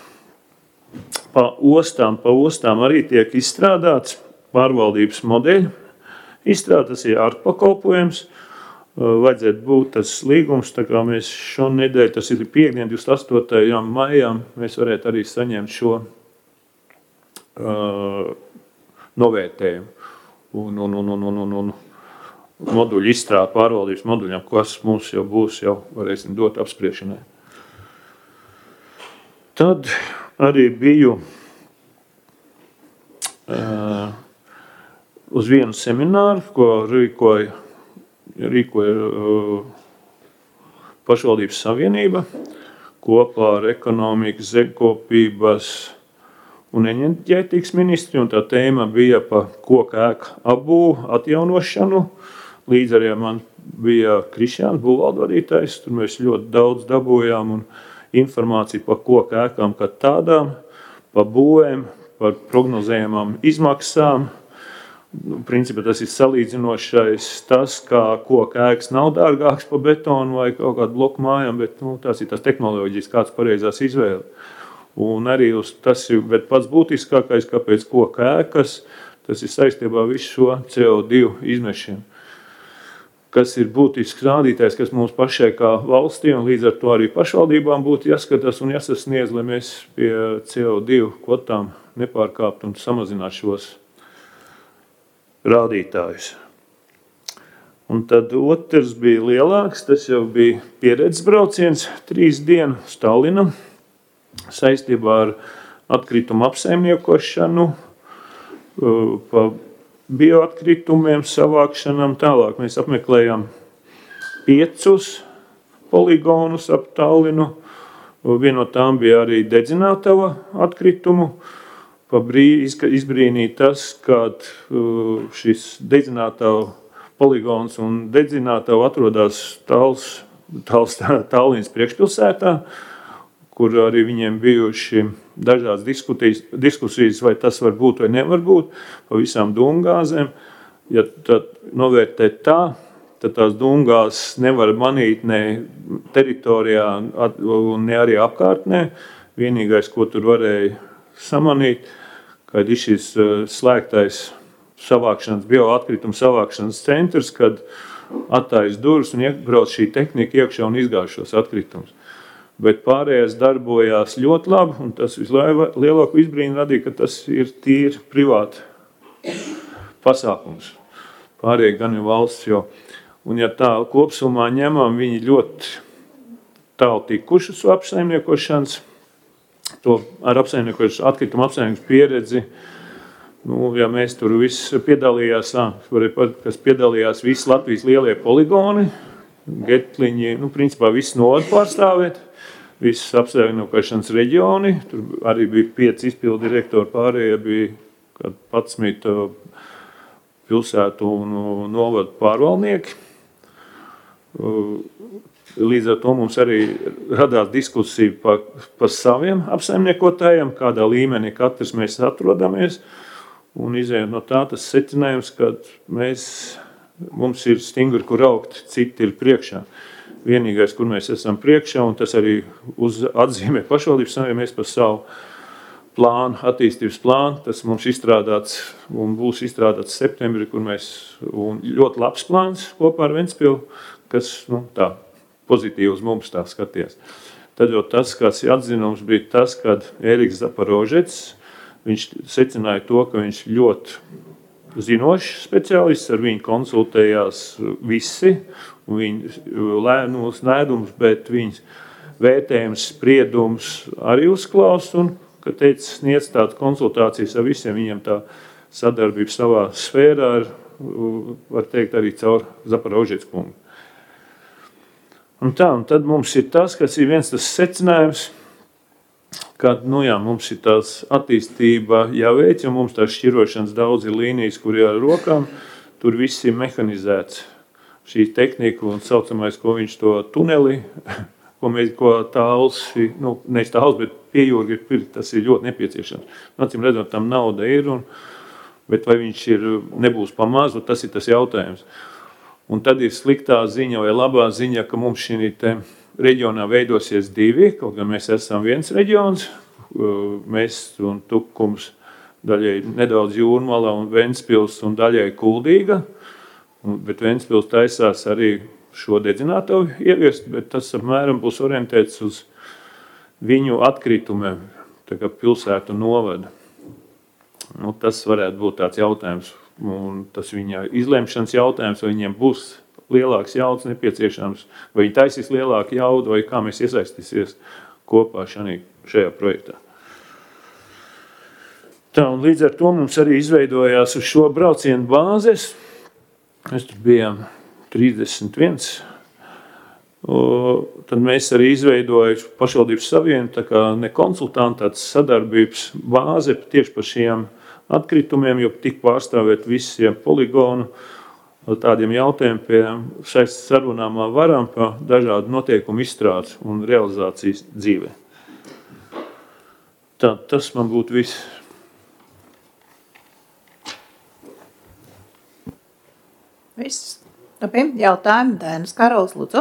Pa ostām, pa ostām arī tiek izstrādāts pārvaldības modeļi. Izstrādāts ir ārpakalpojums. Vajadzētu būt tas līgums, tā kā mēs šonedēļ, tas ir piekdien, divdesmit astotajam maijam, mēs varētu arī saņemt šo uh, novērtējumu un, un, un, un, un, un moduļu izstrādi pārvaldības moduļiem, kas mums jau būs, jau varēsim dot apspriešanai. Tad arī biju uh, uz vienu semināru, ko rīkoja rīkoja uh, pašvaldības savienība kopā ar ekonomikas, zemkopības un enerģētikas ministri, un tā tēma bija par koku ēku apbūvu, atjaunošanu līdz arī man bija Krišjāns, būvvaldu vadītājs. Tur mēs ļoti daudz dabūjām un informāciju par koku ēkām kā tādām, par būvēm, par prognozējumām izmaksām. Nu, principā tas ir salīdzinošais tas, kā koku ēkas nav dārgāks par betonu vai kaut kādu bloku mājām, bet nu, tās ir tās tehnoloģijas, kāds pareizās izvēle. Un arī uz tas ir, bet pats būtiskākais, kāpēc koku ēkas, tas ir saistībā visu šo C O divi izmešiem, kas ir būtisks rādītājs, kas mums pašai kā valstī un līdz ar to arī pašvaldībām būtu jāskatās un jāsasniedz, lai mēs pie C O divi kvotām nepārkāptu un samazinātu šos rādītājus. Un tad otrs bija lielāks, tas jau bija pieredzes brauciens, trīs dienu uz Tallinu, saistībā ar atkritumu apsaimniekošanu, pa bioatkritumiem, savākšanām. Tālāk mēs apmeklējām piecus poligonus ap Tallinu. Viena no tām bija arī dedzinātava atkritumu. Pa brīdi izbrīnīja tas, kad šis dedzinātava poligons un dedzinātava atrodas Tals, Tals, Tallinas priekšpilsētā, kur arī viņiem bijuši dažādas diskusijas, vai tas var būt vai nevar būt, pa visām dūmgāzēm. Ja tad novērtēt tā, tad tās dūmgāzes nevar manīt ne teritorijā un ne arī apkārtnē. Vienīgais, ko tur varēja samanīt, kad ir šis slēgtais savākšanas, bioatkrituma savākšanas centrs, kad attājas durvis un iebrauc šī tehnika iekšā un izgāž šos atkritumus. Bet pārējais darbojās ļoti labi, un tas vislielāko izbrīnu radīja, ka tas ir tīri privāti pasākums. Pārējie gan ir valsts, jo, un ja tā kopsumā ņemam, viņi ļoti tālu tikuši uz apsaimniekošanas, to ar apsaimniekošanas, atkritumu apsaimniekošanas pieredzi. Nu, ja mēs tur viss piedalījās, kas piedalījās visi Latvijas lielie poligoni, getliņi, nu, principā visi novadu pārstāvēt, visas apsaimniekošanas reģioni, tur arī bija pieci izpildu direktori, pārējie bija padsmit pilsētu un novadu pārvaldnieki. Līdz ar to mums arī radās diskusija par, par saviem apsaimniekotājiem, kādā līmenī katrs mēs atrodamies, un izējot no tā tas secinājums, ka mēs, mums ir stingri, kur augt, citi ir priekšā. Vienīgais, kur mēs esam priekšā, un tas arī uz atzīmē pašvaldības, ja mēs par savu plānu, attīstības plānu, tas mums izstrādāts un būs izstrādāts septembrī, kur mēs, un ļoti labs plāns kopā ar Ventspilu, kas, nu, tā, pozitīvi uz mums tā skaties. Tad jau tas, kāds atzinums bija tas, kad Ēriks Zaporožets, viņš secināja to, ka viņš ļoti zinošs speciālists, ar viņu konsultējās visi, un viņu lēnums, nēdums, bet viņas vērtējums, spriedums arī uzklaus, un, ka teica, sniedz tādas konsultācijas ar visiem, viņiem tā sadarbība savā sfērā ir, var teikt, arī caur Zaporožets kungu. Un tā, un tad mums ir tas, kas ir viens tas secinājums, kad, nu jā, mums ir tās attīstība jāveic, jo mums tās šķirošanas daudz ir līnijas, kur ir ar rokām, tur viss ir mehanizēts. Šī tehnika un saucamais, ko viņš to tuneli, ko mēs, ko tāls, nu, nevis tāls, bet piejūgi ir, tas ir ļoti nepieciešams. Acīm redzot, tam nauda ir, un, bet vai viņš ir, nebūs pamaz, tas ir tas jautājums. Un tad ir sliktā ziņa vai labā ziņa, ka mums šī te reģionā veidosies divi, kaut gan mēs esam viens reģions, mēs un Tukums, daļai nedaudz Jūrmala un Ventspils un daļai Kuldīga, bet Ventspils taisās arī šo dedzinātavu ieviest, bet tas apmēram būs orientēts uz viņu atkritumiem, tā kā pilsētu novada. Nu, tas varētu būt tāds jautājums, un tas viņa izlemšanas jautājums, vai viņiem būs lielāks jauds nepieciešams, vai viņi taisīs lielāku jaudu, vai kā mēs iesaistīsies kopā šanī, šajā projektā. Tā, un līdz ar to mums arī izveidojās uz šo braucienu bāzes. Mēs tur bijām trīsdesmit viens. O, tad mēs arī izveidojām pašvaldības savienu, tā kā ne konsultanti, tāds sadarbības bāze tieši par šiem atkritumiem, jo tik pārstāvēt visiem poligonu tādiem jautājumiem pie šais sarunāmā varam pa dažādu notiekumu izstrādes un realizācijas dzīvē. Tā, tas man būtu viss. Viss. Labi, jautājumi. Dainis Karols, lūdzu.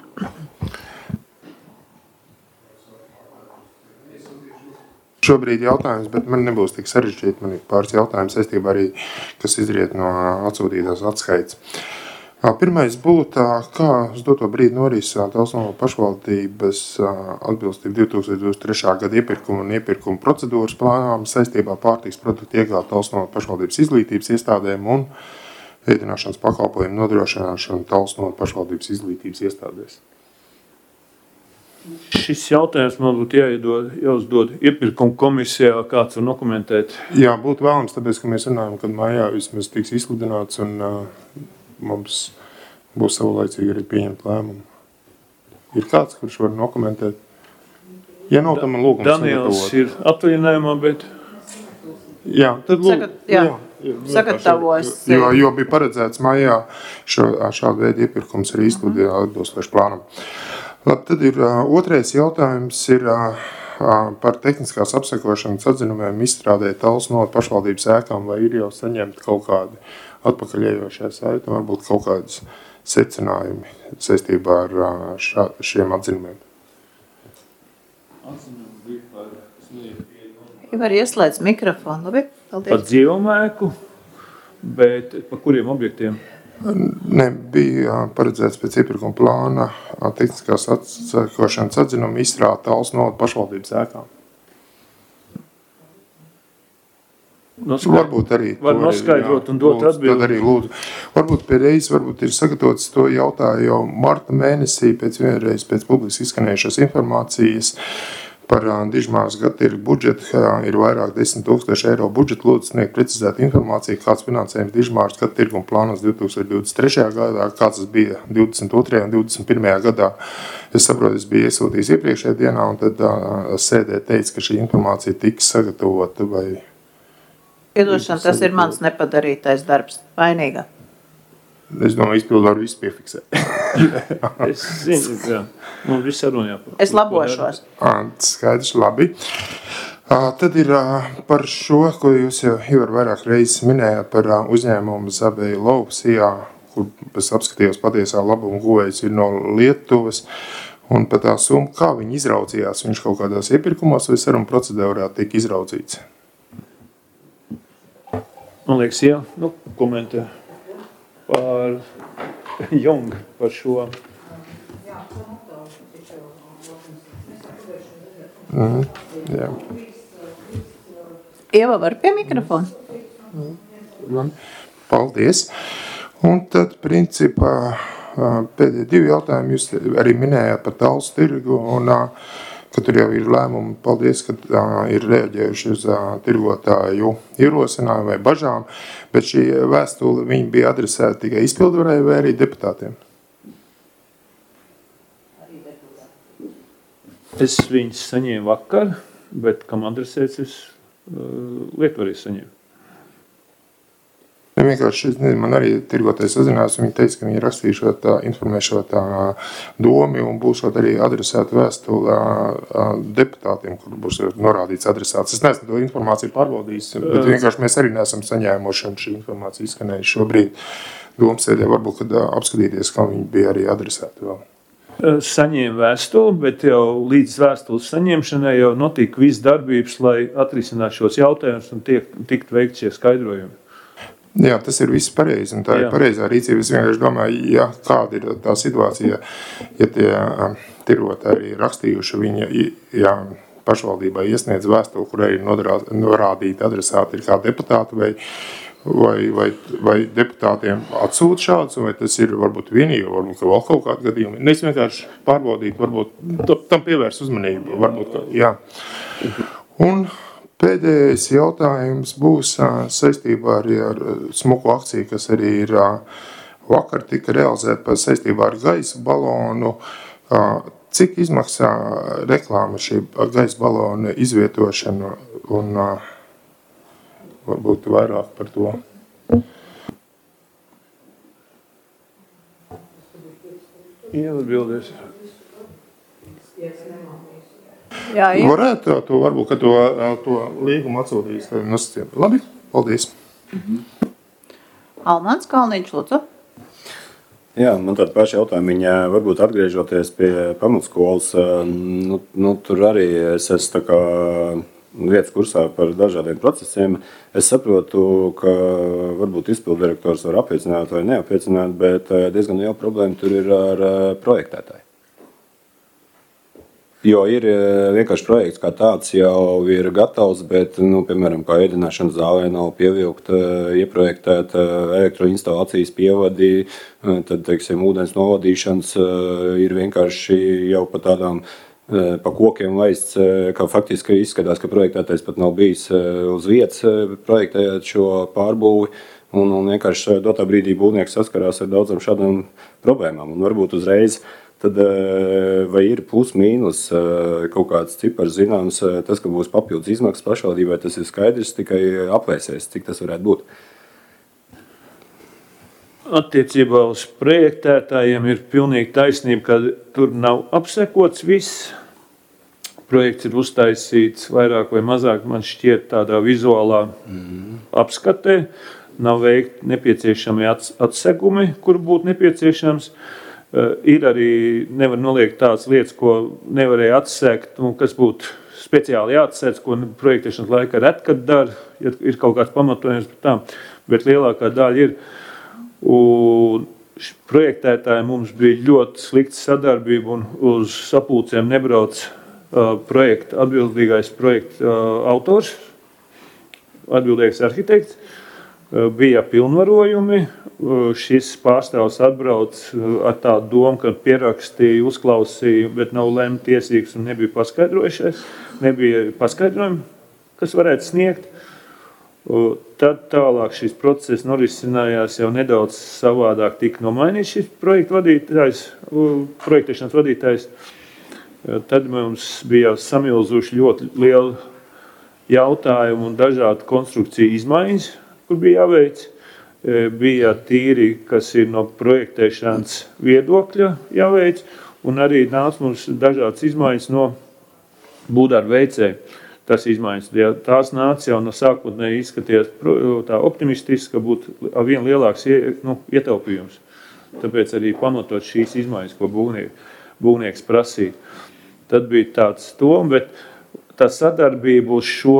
Šobrīd jautājums, bet man nebūs tik sarežģīti. Man ir pāris jautājums saistībā arī, kas izriet no atsūtītās atskaites. Pirmais būtu, kā uz doto brīdi norisā Talsnola pašvaldības atbilstību divi tūkstoši divdesmit trešā gada iepirkuma un iepirkuma procedūras plānām saistībā pārtikas produktu iegādi Talsnola pašvaldības izglītības iestādēm un ēdināšanas pakalpojumu nodrošināšanu Talsnola pašvaldības izglītības iestādēs. Šis jautājums man būtu jāiedod, jāuzdod iepirkuma komisijā, kāds var dokumentēt. Jā, būtu vēlams, tāpēc, ka mēs runājam, kad mājā vismaz tiks izsludināts un uh, mums būs savulaicīgi arī pieņemt lēmumu. Ir kāds, kurš var dokumentēt? Ja nav, tad man lūgums Daniels ir atvaļinājumā, bet... Jā, tad lūk, Sagat, jā. Jā, sagatavos. Jo, jo bija paredzēts mājā šo, šādu veidu iepirkums arī izsludināt atbilstoši plānam. Labi, tad ir uh, otrais jautājums ir uh, par tehniskās apsekošanas atzinumiem izstrādē Talsnola pašvaldības ēkām, vai ir jau saņemti kaut kādi atpakaļējošie saiti, varbūt kaut kādas secinājumi saistībā ar uh, šā, šiem atzinumiem. Ja var ieslēdz mikrofonu, labi? Paldies. Par dzīvomēku, bet par kuriem objektiem? Ne, bija paredzēts pēc iepirkuma plāna tehniskās atsekošanas atzinuma izstrāde Talsnola pašvaldības ēkām. Noskaidrot. Varbūt arī var noskaidrot jā, un dot atbildi. Tad arī lūdzu. Varbūt pēdējais, varbūt ir sagatavots to jautāju jau marta mēnesī pēc vienreiz pēc publiski izskanējušās informācijas par Dižmāras gadtirgu budžetu, ir vairāk desmit tūkstoši eiro budžetu, lūdzu sniegt precizētu informāciju, kāds finansējums Dižmāras gadtirgu un plānos divi tūkstoši divdesmit trešajā gadā, kāds tas bija divdesmit otrajā un divdesmit pirmajā gadā. Es saprotu, es biju iesūtījis iepriekšējā dienā, un tad uh, sēdē teica, ka šī informācija tiks sagatavota vai... Iedošana, tas ir mans nepadarītais darbs. Vainīga. Es domāju, izpildu var visu piefiksēt. Es zinu, jā. Nu, viss sarunā. Es labošos. Skaidrs, labi. Tad ir par šo, ko jūs jau Ivar vairāk reizes minējāt par uzņēmumu Zabeja Lauvsijā, kur es apskatījos patiesā labumu guvējs ir no Lietuvas. Un par tā summu, kā viņi izraudzījās, viņš kaut kādās iepirkumos vai saruna procedūrā tika izraudzīts? Man liekas, jā, nu, komentē par Jungu, par šo. Mm, jā. Ieva var pie mikrofona. Mm. Paldies. Un tad, principā, pēdējie divi jautājumi jūs arī minējāt par Talsu tirgu, un ka tur jau ir lēmumi, paldies, ka ir reaģējuši uz tirgotāju ierosinājumu vai bažām, bet šī vēstule viņa bija adresēta tikai izpildvarēji vai arī deputātiem? Es viņus saņēmu vakar, bet kam adresēts, es uh, Lietuvā saņēmu. Ne, vienkārši, ne, man arī tirgotais sazinās, viņi teica, ka viņi rakstīšot, informēšot domi un būšot arī adresēt vēstuli deputātiem, kur būs norādīts adresāts. Es neesmu to informāciju pārbaudījis, bet vienkārši mēs arī neesam saņēmuši un šī informācija izskanējuši šobrīd domsēdē, varbūt, kad apskatīties, kā viņi bija arī adresēti vēl. Saņēma vēstuli, bet jau līdz vēstules saņemšanai jau notika viss darbības, lai atrisinātu šos jautājumus un tiek, tikt veikt šie skaidrojumi. Jā, tas ir viss pareizi, un tā Jā. ir pareizā rīcība. Es vienkārši domāju, ja kāda ir tā situācija, ja tie tirgotāji ir rakstījuši, viņa ja pašvaldībā iesniedz vēstuli, kurai ir norādīta adresāti ir kā deputāti, vai, vai, vai, vai deputātiem atsūt šāds, vai tas ir varbūt vienīgi, varbūt vēl kaut kādu gadījumu. Es vienkārši pārbaudīt, varbūt tam pievērs uzmanību, varbūt, ka, jā. Un pēdējais jautājums būs saistībā arī ar smuku akciju, kas arī ir vakar tika realizēta par saistībā ar gaisa balonu. Cik izmaksā reklāma šī gaisa balona izvietošana un varbūt vairāk par to? Iebildies. Jā, jā. Varētu to, varbūt, ka to, to līgumu atsūtīs nosacījumi. Labi, paldies. Mhm. Almāns Kalniņš, lūdzu. Jā, man tāda paša jautājuma, varbūt atgriežoties pie pamatskolas, nu, nu, tur arī es esmu tā kā vietas kursā par dažādiem procesiem. Es saprotu, ka varbūt izpildirektors var apliecināt vai neapliecināt, bet diezgan liela problēma tur ir ar projektētāju. Jo ir vienkārši projekts kā tāds jau ir gatavs, bet, nu, piemēram, kā ēdināšanas zālē nav pievilkt, ieprojektēta elektroinstalācijas pievadi, tad, teiksim, ūdens novadīšanas ir vienkārši jau pa tādām pa kokiem laists, ka faktiski izskatās, ka projektētais pat nav bijis uz vietas projektējot šo pārbūvi, un, un vienkārši dotā brīdī būvnieks saskarās ar daudzām šādām problēmām, un varbūt uzreiz tad vai ir plus mīnus kaut kāds cipars zināms, tas, ka būs papildus izmaksas pašvaldībai, tas ir skaidrs, tikai aplēsēs, cik tas varētu būt. Attiecībā uz projektētājiem ir pilnīgi taisnība, ka tur nav apsekots viss. Projekts ir uztaisīts vairāk vai mazāk, man šķiet, tādā vizuālā mm. apskatē. Nav veikt nepieciešami atsegumi, kur būtu nepieciešams. Uh, ir arī, nevar noliegt tādas lietas, ko nevarēja atsekt, un kas būtu speciāli jāatsēc, ko projektēšanas laikā ret, kad dara, ja ir kaut kāds pamatojums par tām, bet lielākā daļa ir. Un projektētāji mums bija ļoti slikta sadarbība un uz sapulcēm nebrauc uh, projekta, atbildīgais projekta uh, autors, atbildīgais arhitekts. Uh, bija pilnvarojumi, uh, šis pārstāvs atbrauc uh, ar tādu domu, ka pierakstīja, uzklausīja, bet nav lemt tiesīgs un nebija paskaidrojušies, nebija paskaidrojumi, kas varētu sniegt. Tad tālāk šis process norisinājās jau nedaudz savādāk, tika nomainīts šis projekta vadītājs, projektēšanas vadītājs. Tad mums bija samilzuši ļoti lieli jautājumi un dažādi konstrukciju izmaiņas, kur bija jāveic. Bija tīri, kas ir no projektēšanas viedokļa jāveic, un arī nāca mums dažādas izmaiņas no būvdarba veicēja. Tas izmaiņas, ja tās nāca jau no sākotnēji izskatījās tā optimistiski, ka būtu vien lielāks nu, ietaupījums. Tāpēc arī pamatot šīs izmaiņas, ko būvnieks, būvnieks prasīja. Tad bija tāds tom, bet tā sadarbība uz šo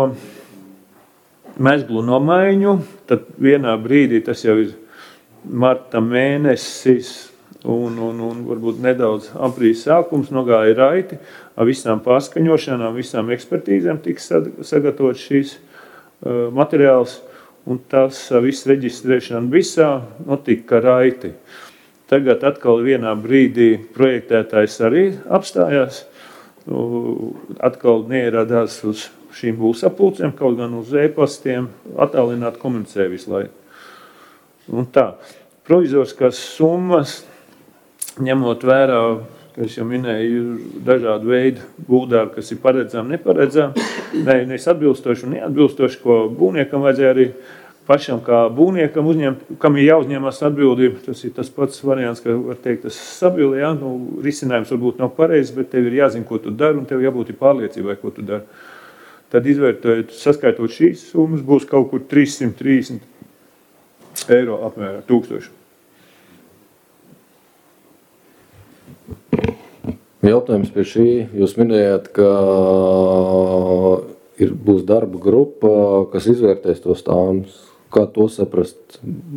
mezglu nomaiņu, tad vienā brīdī tas jau ir marta mēnesis un, un, un varbūt nedaudz aprīļa sākums, nogāja raiti. Ar visām pārskaņošanām, visām ekspertīzēm tiks sagatavot šīs uh, materiāls, un tas uh, viss reģistrēšana visā notika raiti. Tagad atkal vienā brīdī projektētājs arī apstājās, uh, atkal neieradās uz šīm būvsapulcēm, kaut gan uz e-pastiem, attālināt komunicē visu laiku. Un tā, provizoriskās summas, ņemot vērā, es jau minēju, ir dažādi veidi būvdarbi, kas ir paredzami, neparedzami, ne, nevis atbilstoši un neatbilstoši, ko būvniekam vajadzēja arī pašam kā būvniekam uzņemt, kam ir jāuzņemās atbildība. Tas ir tas pats variants, ka var teikt, tas sabili, jā, nu, risinājums varbūt nav pareizs, bet tev ir jāzina, ko tu dari, un tev jābūt pārliecībai, ko tu dari. Tad izvērtējot, saskaitot šīs summas, būs kaut kur trīs simt trīsdesmit eiro apmērā, tūkstoši. Jautājums pie šī. Jūs minējāt, ka ir, būs darba grupa, kas izvērtēs tos stāvus. Kā to saprast?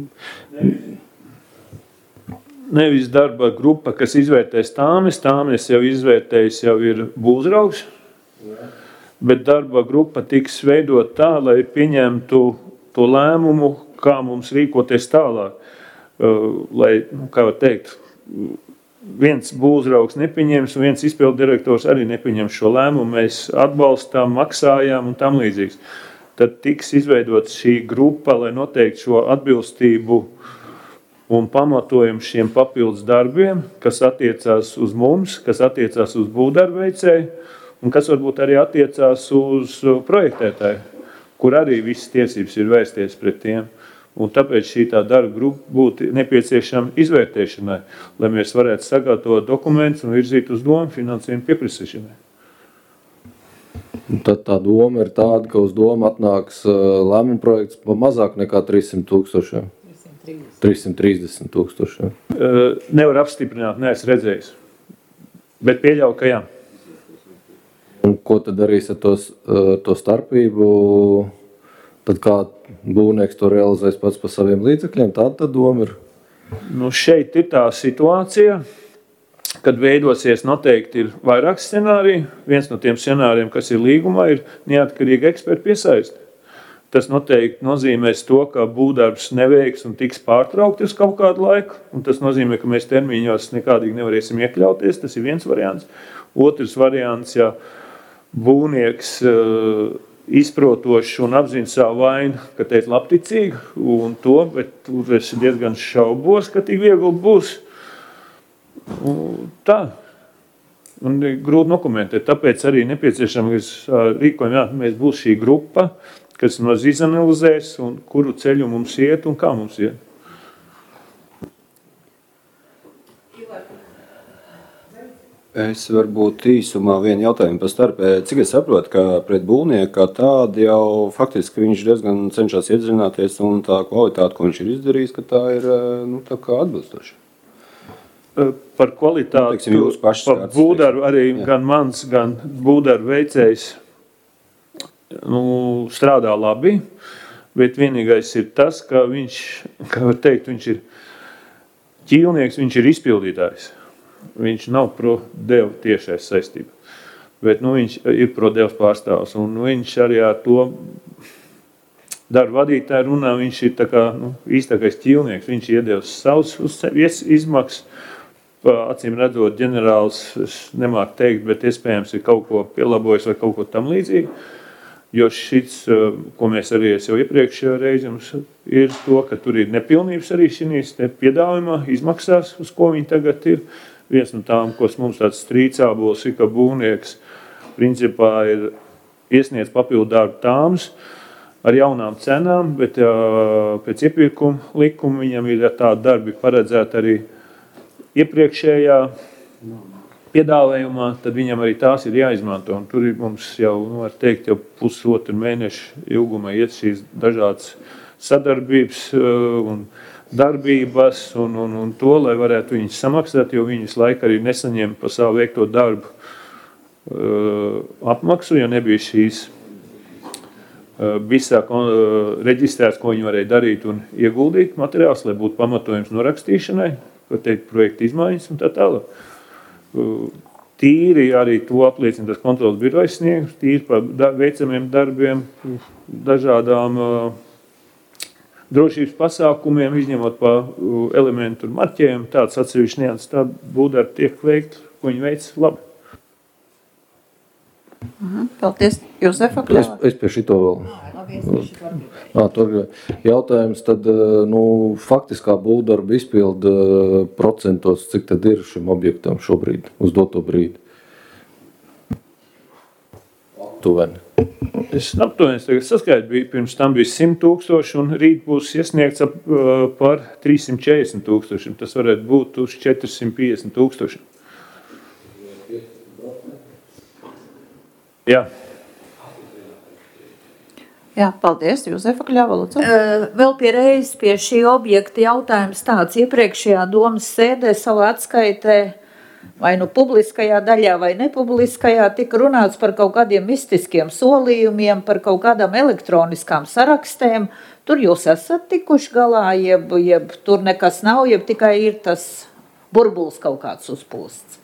Nevis darba grupa, kas izvērtēs stāvis. Stāvis jau izvērtējis, jau ir būvzraugs. Bet darba grupa tiks veidot tā, lai pieņemtu to lēmumu, kā mums rīkoties tālāk. Lai, nu, kā var teikt, viens būvzraugs nepieņems, un viens izpildu direktors arī nepieņems šo lēmumu. Mēs atbalstām, maksājām un tam līdzīgs. Tad tiks izveidot šī grupa, lai noteikti šo atbilstību un pamatojumu šiem papildus darbiem, kas attiecās uz mums, kas attiecās uz būvdarba veicēju, un kas varbūt arī attiecās uz projektētāju, kur arī visas tiesības ir vērsties pret tiem. Un tāpēc šī tā darba grupa būtu nepieciešama izvērtēšanai, lai mēs varētu sagatavot dokumentus un virzīt uz domu finansējumu pieprasīšanai. Un tad tā doma ir tāda, ka uz domu atnāks lēmuma projekts pa mazāk nekā trīssimt tūkstošiem. trīssimt trīsdesmit tūkstošiem. Nevar apstiprināt, neesmu redzējis. Bet pieļauju, ka jā. Un ko tad darīs ar tos, to starpību? Tad kā būvnieks to realizēs pats par saviem līdzekļiem? Tāda doma ir? Nu, šeit ir tā situācija, kad veidosies noteikti ir vairāk scenāriju. Viens no tiem scenārijiem, kas ir līgumā, ir neatkarīga eksperta piesaisti. Tas noteikti nozīmēs to, ka būvdarbs neveiks un tiks pārtraukti uz kaut kādu laiku. Un tas nozīmē, ka mēs termiņos nekādīgi nevarēsim iekļauties. Tas ir viens variants. Otrs variants, ja būvnieks uh, izprotošs un apzina savu vainu, ka te ir labticīgi un to, bet tur es diezgan šaubos, ka tik viegli būs. Un tā. Un grūti dokumentēt. Tāpēc arī nepieciešams, ka rīkojam, jā, mēs būs šī grupa, kas mums izanalizēs, un kuru ceļu mums iet un kā mums iet. Es varbūt īsumā vienu jautājumu par starp. Cik es saprotu, ka pret būvnieku kā tādu jau faktiski viņš diezgan cenšas iedzināties, un tā kvalitāte, ko viņš ir izdarījis, ka tā ir nu, tā kā atbilstoša. Par kvalitāti, nu, teiksim, par būvdarbu arī jā. Gan mans, gan būvdarbu veicējs nu, strādā labi, bet vienīgais ir tas, ka viņš, kā var teikt, viņš ir ķīlnieks, viņš ir izpildītājs. Viņš nav pro-devu tiešais saistība, bet nu, viņš ir pro-devs pārstāvs, un viņš arī ar to darba vadītāju runā, viņš ir tā kā nu, īstākais ķīlnieks, viņš iedevis savus uz sevi izmaksas, acīm redzot, ģenerāls, es nemāku teikt, bet iespējams ir kaut ko pielabojis vai kaut ko tam līdzīgi. Jo šis, ko mēs arī jau iepriekšējā reizi jums, ir to, ka tur ir nepilnības arī šīs piedāvājumā, izmaksās, uz ko viņi tagad ir. Viens no tām, ko mums tāds strīcābols ir, ka būvnieks principā ir iesniedz papildu darbu tāms ar jaunām cenām, bet jā, pēc iepirkuma likuma viņam ir tāda darbi paredzēta arī iepriekšējā piedāvājumā, tad viņam arī tās ir jāizmanto. Un tur ir mums jau, nu, var teikt, jau pusotru mēnešu ilgumā iet šīs dažādas sadarbības un darbības un, un, un to, lai varētu viņus samaksāt, jo viņus laika arī nesaņem par savu veikto darbu uh, apmaksu, jo nebija šīs uh, visā uh, reģistrēts, ko viņi varēja darīt un ieguldīt materiāls, lai būtu pamatojums norakstīšanai, ko teikt projekta izmaiņas un tā tālāk. Tīri arī to apliecina tas kontrolas birojs sniegs, tīri par da- veicamiem darbiem, dažādām uh, drošības pasākumiem, izņemot pa uh, elementu un marķējumu, tāds atsevišķi neats, tā būvdarbi tiek veikt, ko viņi veic labi. Mhm, paldies, Jozefa Es, Kļāva. es pie šito vēl. Nā, tur jautājums tad, nu, faktiskā būvdarba izpilda procentos, cik tad ir šim objektam šobrīd, uz doto brīdi? Tuveni. Es aptuveni tagad saskaitu, bija, pirms tam bija simt tūkstoši un rīt būs iesniegts ap, uh, par trīssimt četrdesmit tūkstošiem. Tas varētu būt uz četrsimt piecdesmit tūkstošiem. Jā. Jā, paldies, Jozefa Kļāva, lūdzu. Uh, Vēl pie reizes pie šī objekta jautājums tāds. Iepriekšējā domas sēdē savā atskaitē, vai nu publiskajā daļā, vai nepubliskajā, tika runāts par kaut kādiem mistiskiem solījumiem, par kaut kādām elektroniskām sarakstēm. Tur jūs esat tikuši galā, jeb, jeb tur nekas nav, jeb tikai ir tas burbulis kaut kāds uzpūsts.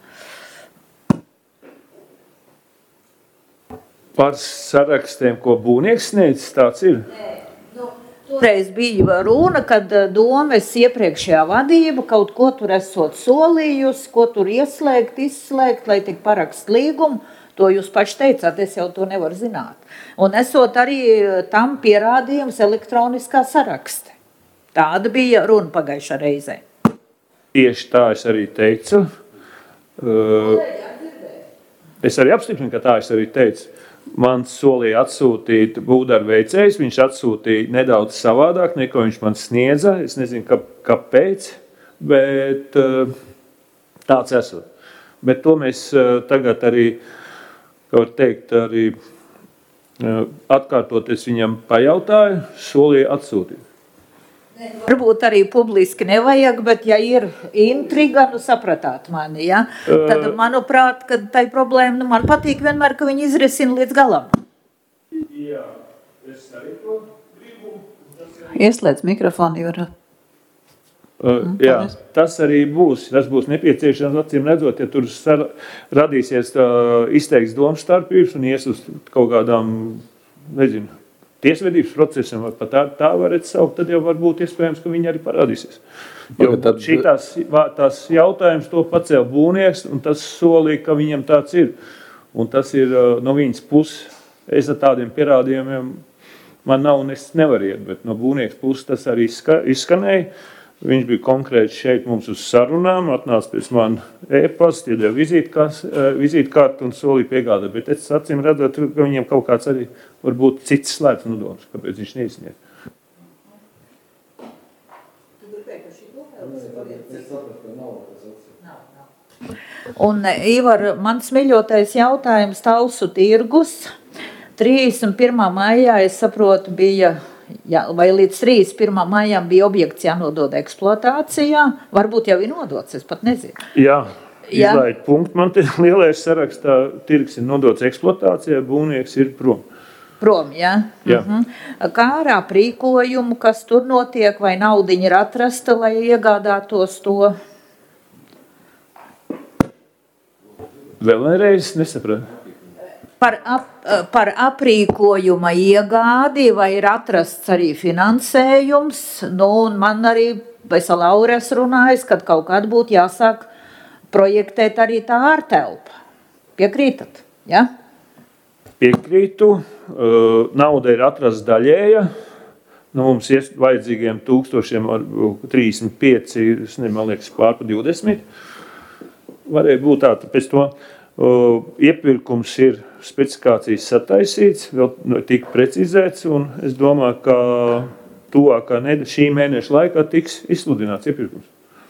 Par sarakstiem, ko būvnieks sniedz, tāds ir? Toreiz bija runa, kad domes iepriekšējā vadība kaut ko tur esot solījusi, ko tur ieslēgt, izslēgt, lai tik parakst līgumu. To jūs paši teicāt, es jau to nevaru zināt. Un esot arī tam pierādījums elektroniskā sarakste. Tāda bija runa pagājušā reizē. Tieši tā es arī teicu. Uh, es arī apstiprinu, ka tā es arī teicu. Man solīja atsūtīt būvdarbu veicējs, viņš atsūtīja nedaudz savādāk, neko viņš man sniedza. Es nezinu, kā, kāpēc, bet tāds esot. Bet to mēs tagad arī, kā var teikt, arī atkārtoties viņam pajautāju, solīja atsūtīt. Varbūt arī publiski nevajag, bet ja ir intriga, nu sapratāt mani, ja? Tad, manuprāt, ka tai problēma, nu man patīk vienmēr, ka viņi izrisina līdz galam. Jā, es arī to gribu. Ieslēdz mikrofonu, Jūra. Uh, jā, tas arī būs, tas būs nepieciešams, acīm redzot, ja tur sar, radīsies uh, izteikts domstarpības un ies uz kaut kādām, nezinu, tiesvedības procesam, vai pat tā, tā varat saukt, tad jau var būt iespējams, ka viņi arī parādīsies. Jo tad... šitās tās jautājums to pacēl būvnieks, un tas solīja, ka viņam tāds ir. Un tas ir no viņas puses. Es ar tādiem pierādījumiem man nav un es nevaru iet, bet no būvnieks puses tas arī izskanēja. Viņš bija konkrēti šeit mums uz sarunām, atnāca pēc man e-pasta, iedeva vizītkārtu un solīja piegādāt. Bet es acīm redzot, ka viņiem kaut kāds arī var būt cits slēpts nodoms, kāpēc viņš neizsniedz. Un, Ivar, mans mīļotais jautājums Talsu tirgus. trīsdesmit pirmā maijā, es saprotu, bija... Jā, vai līdz trīsdesmit pirmajam maijam bija objekts jānodod eksploatācijā? Varbūt jau ir nodots, es pat nezinu. Jā, izlaid punktu. Man te lielais sarakstā tirgs ir nodots eksploatācijā, būvnieks ir prom. Prom, jā? Jā. Uh-huh. Kā ar aprīkojumu, kas tur notiek, vai naudiņa ir atrasta, lai iegādātos to? Vēl vienreiz nesapratu. Par, ap, par aprīkojuma iegādi, vai ir atrasts arī finansējums, nu, un man arī Besa Laures runājas, kad kaut kād būtu jāsāk projektēt arī tā ārtelpa. Piekrītat, ja? Piekrītu, uh, nauda ir atrasta daļēja, nu, mums ir vajadzīgiem tūkstošiem, trīsdesmit pieci, es ne, man liekas, pār pa divdesmit. Varēja būt tā, tāpēc to uh, iepirkums ir specifikācijas sataisīts, vēl tika precizēts, un es domāju, ka tuvākā nedēļa šī mēneša laikā tiks izsludināts iepirkums.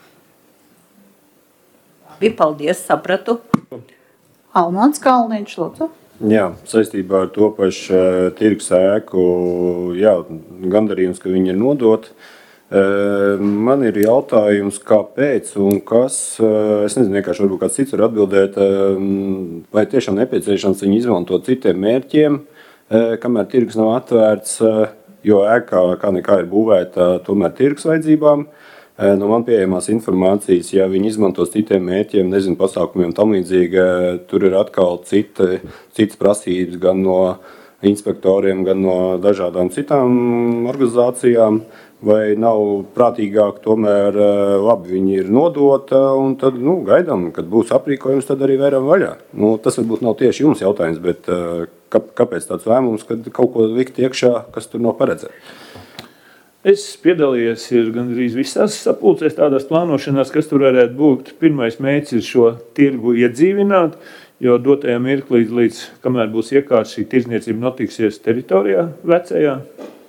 Bija, paldies, sapratu. Almāns Kalniņš, lūdzu. Jā, saistībā ar to pašu uh, tirgus ēku, jā, gandarījums, ka viņi ir nodot. Uh, man ir jautājums, kāpēc un kas, uh, es nezinu, vienkārši varbūt kāds cits var atbildēt, uh, vai tiešām nepieciešams viņu izmantot citiem mērķiem, uh, kamēr tirgus nav atvērts, uh, jo ēkā kā nekā ir būvēta tomēr tirgus vajadzībām. Uh, no man pieejamās informācijas, ja viņi izmantos citiem mērķiem, nezinu, pasākumiem tam līdzīgi, uh, tur ir atkal cita, citas prasības gan no inspektoriem, gan no dažādām citām organizācijām. Vai nav prātīgāk, tomēr labi, viņi ir nodota, un tad nu, gaidām, kad būs aprīkojums, tad arī vēram vaļā. Nu, tas varbūt nav tieši jums jautājums, bet kā, kāpēc tāds lēmums, kad kaut ko likt iekšā, kas tur nav paredzēts? Es piedalījies ir gandrīz visās sapulcēs tādās plānošanās, kas tur varētu būt. Pirmais mērķis ir šo tirgu iedzīvināt, jo dotajā mirklī, līdz kamēr būs iekārts, šī tirdzniecība notiksies teritorijā vecajā.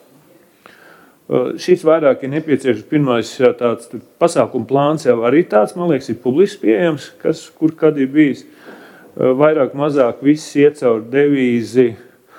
Šis vairāk ir nepieciešams. Pirmais tāds pasākuma plāns jau arī tāds, man liekas, ir publiski pieejams, kas kur kad ir bijis. Vairāk mazāk viss iet caur devīzi,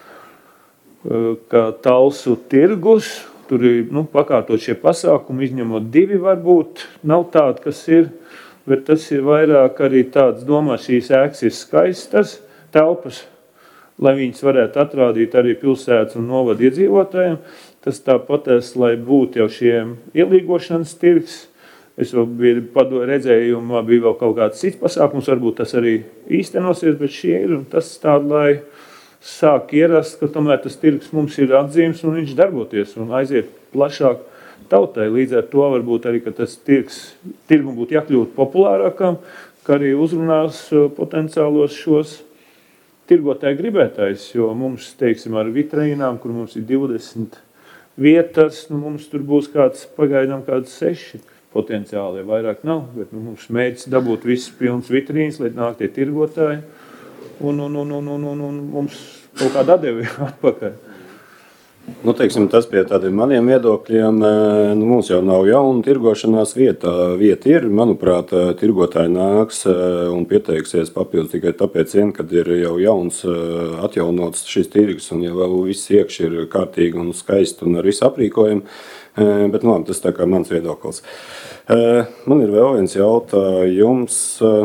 kā Talsu tirgus. Tur ir nu, pakārtot šie pasākumi, izņemot divi varbūt, nav tādi, kas ir, bet tas ir vairāk arī tāds, domā, šīs ēkas ir skaistas telpas, lai viņas varētu atrādīt arī pilsētas un novada iedzīvotājiem. Tas tāpatās, lai būtu jau šiem ielīgošanas tirgs. Es vēl biju redzējumā, bija vēl kaut kāds cits pasākums, varbūt tas arī īstenosies, bet šie ir. Un tas tād, lai sāk ierast, ka tomēr tas tirgs mums ir atzīmes un viņš darboties un aiziet plašāk tautai. Līdz ar to varbūt arī, ka tas tirgs, tirgu būtu jākļūt populārākam, ka arī uzrunās potenciālos šos tirgotāju gribētājs, jo mums, teiksim, ar vitrīnām, kur mums ir divdesmit vietas, nu mums tur būs kāds, pagaidām kāds seši potenciāli, vairāk nav, bet nu, mums mērķis dabūt viss pilns vitrīnas, lai nāk tie tirgotāji un, un, un, un, un, un, un mums kaut kāda atdevi atpakaļ. Nu, teiksim, tas pie tādiem maniem viedokļiem, nu, mums jau nav jauna tirgošanās vieta. Vieta ir, manuprāt, tirgotāji nāks un pieteiksies papildus tikai tāpēc, vien, kad ir jau jauns atjaunots šis tirgus un jau vēl viss iekš ir kārtīgi un skaisti un ar visu aprīkojumu. Bet, nu, tas tā kā mans viedoklis. Man ir vēl viens jautājums.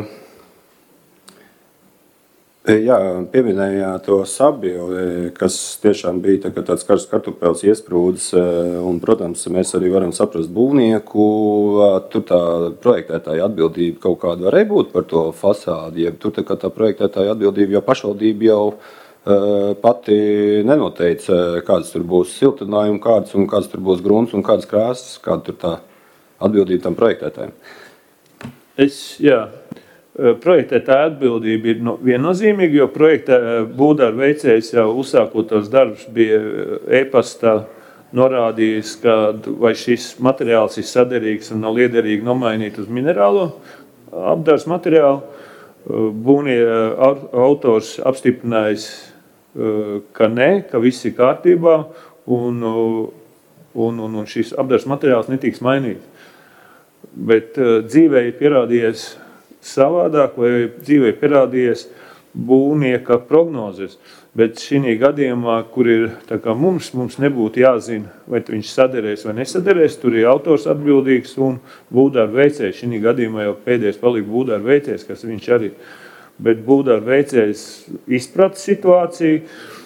Jā, pieminējāt to sabili, kas tiešām bija tā, tāds karsts kartupeļs iesprūdis, un, protams, mēs arī varam saprast būvnieku, tur tā projektētāja atbildība kaut kāda varēja būt par to fasādi, ja tur tā, tā projektētāja atbildība, jo pašvaldība jau uh, pati nenoteica, kādas tur būs siltinājumi, kādas un kādas tur būs grunts un kādas krāsas, kāda tur tā atbildība tam projektētājiem. Es, jā. Projektētāja atbildība ir viennozīmīga, jo projektē būvdarba veicējs jau uzsākot tos darbus bija e-pastā norādījis, ka vai šis materiāls ir saderīgs un nav liederīgi nomainīt uz minerālo apdars materiālu. Būvnie autors apstiprinājis, ka nē, ka viss ir kārtībā un, un, un, un šis apdars materiāls netiks mainīts. Bet dzīvē ir pierādījies savādāk, vai dzīvē pierādījies būvnieka prognozes. Bet šī gadījumā, kur ir tā kā mums, mums nebūtu jāzina, vai viņš saderēs vai nesaderēs, tur ir autors atbildīgs un būvdarba veicējs. Šī gadījumā jau pēdējais palika būvdarba veicējs, kas viņš arī. Bet būvdarba veicējs izprata situāciju.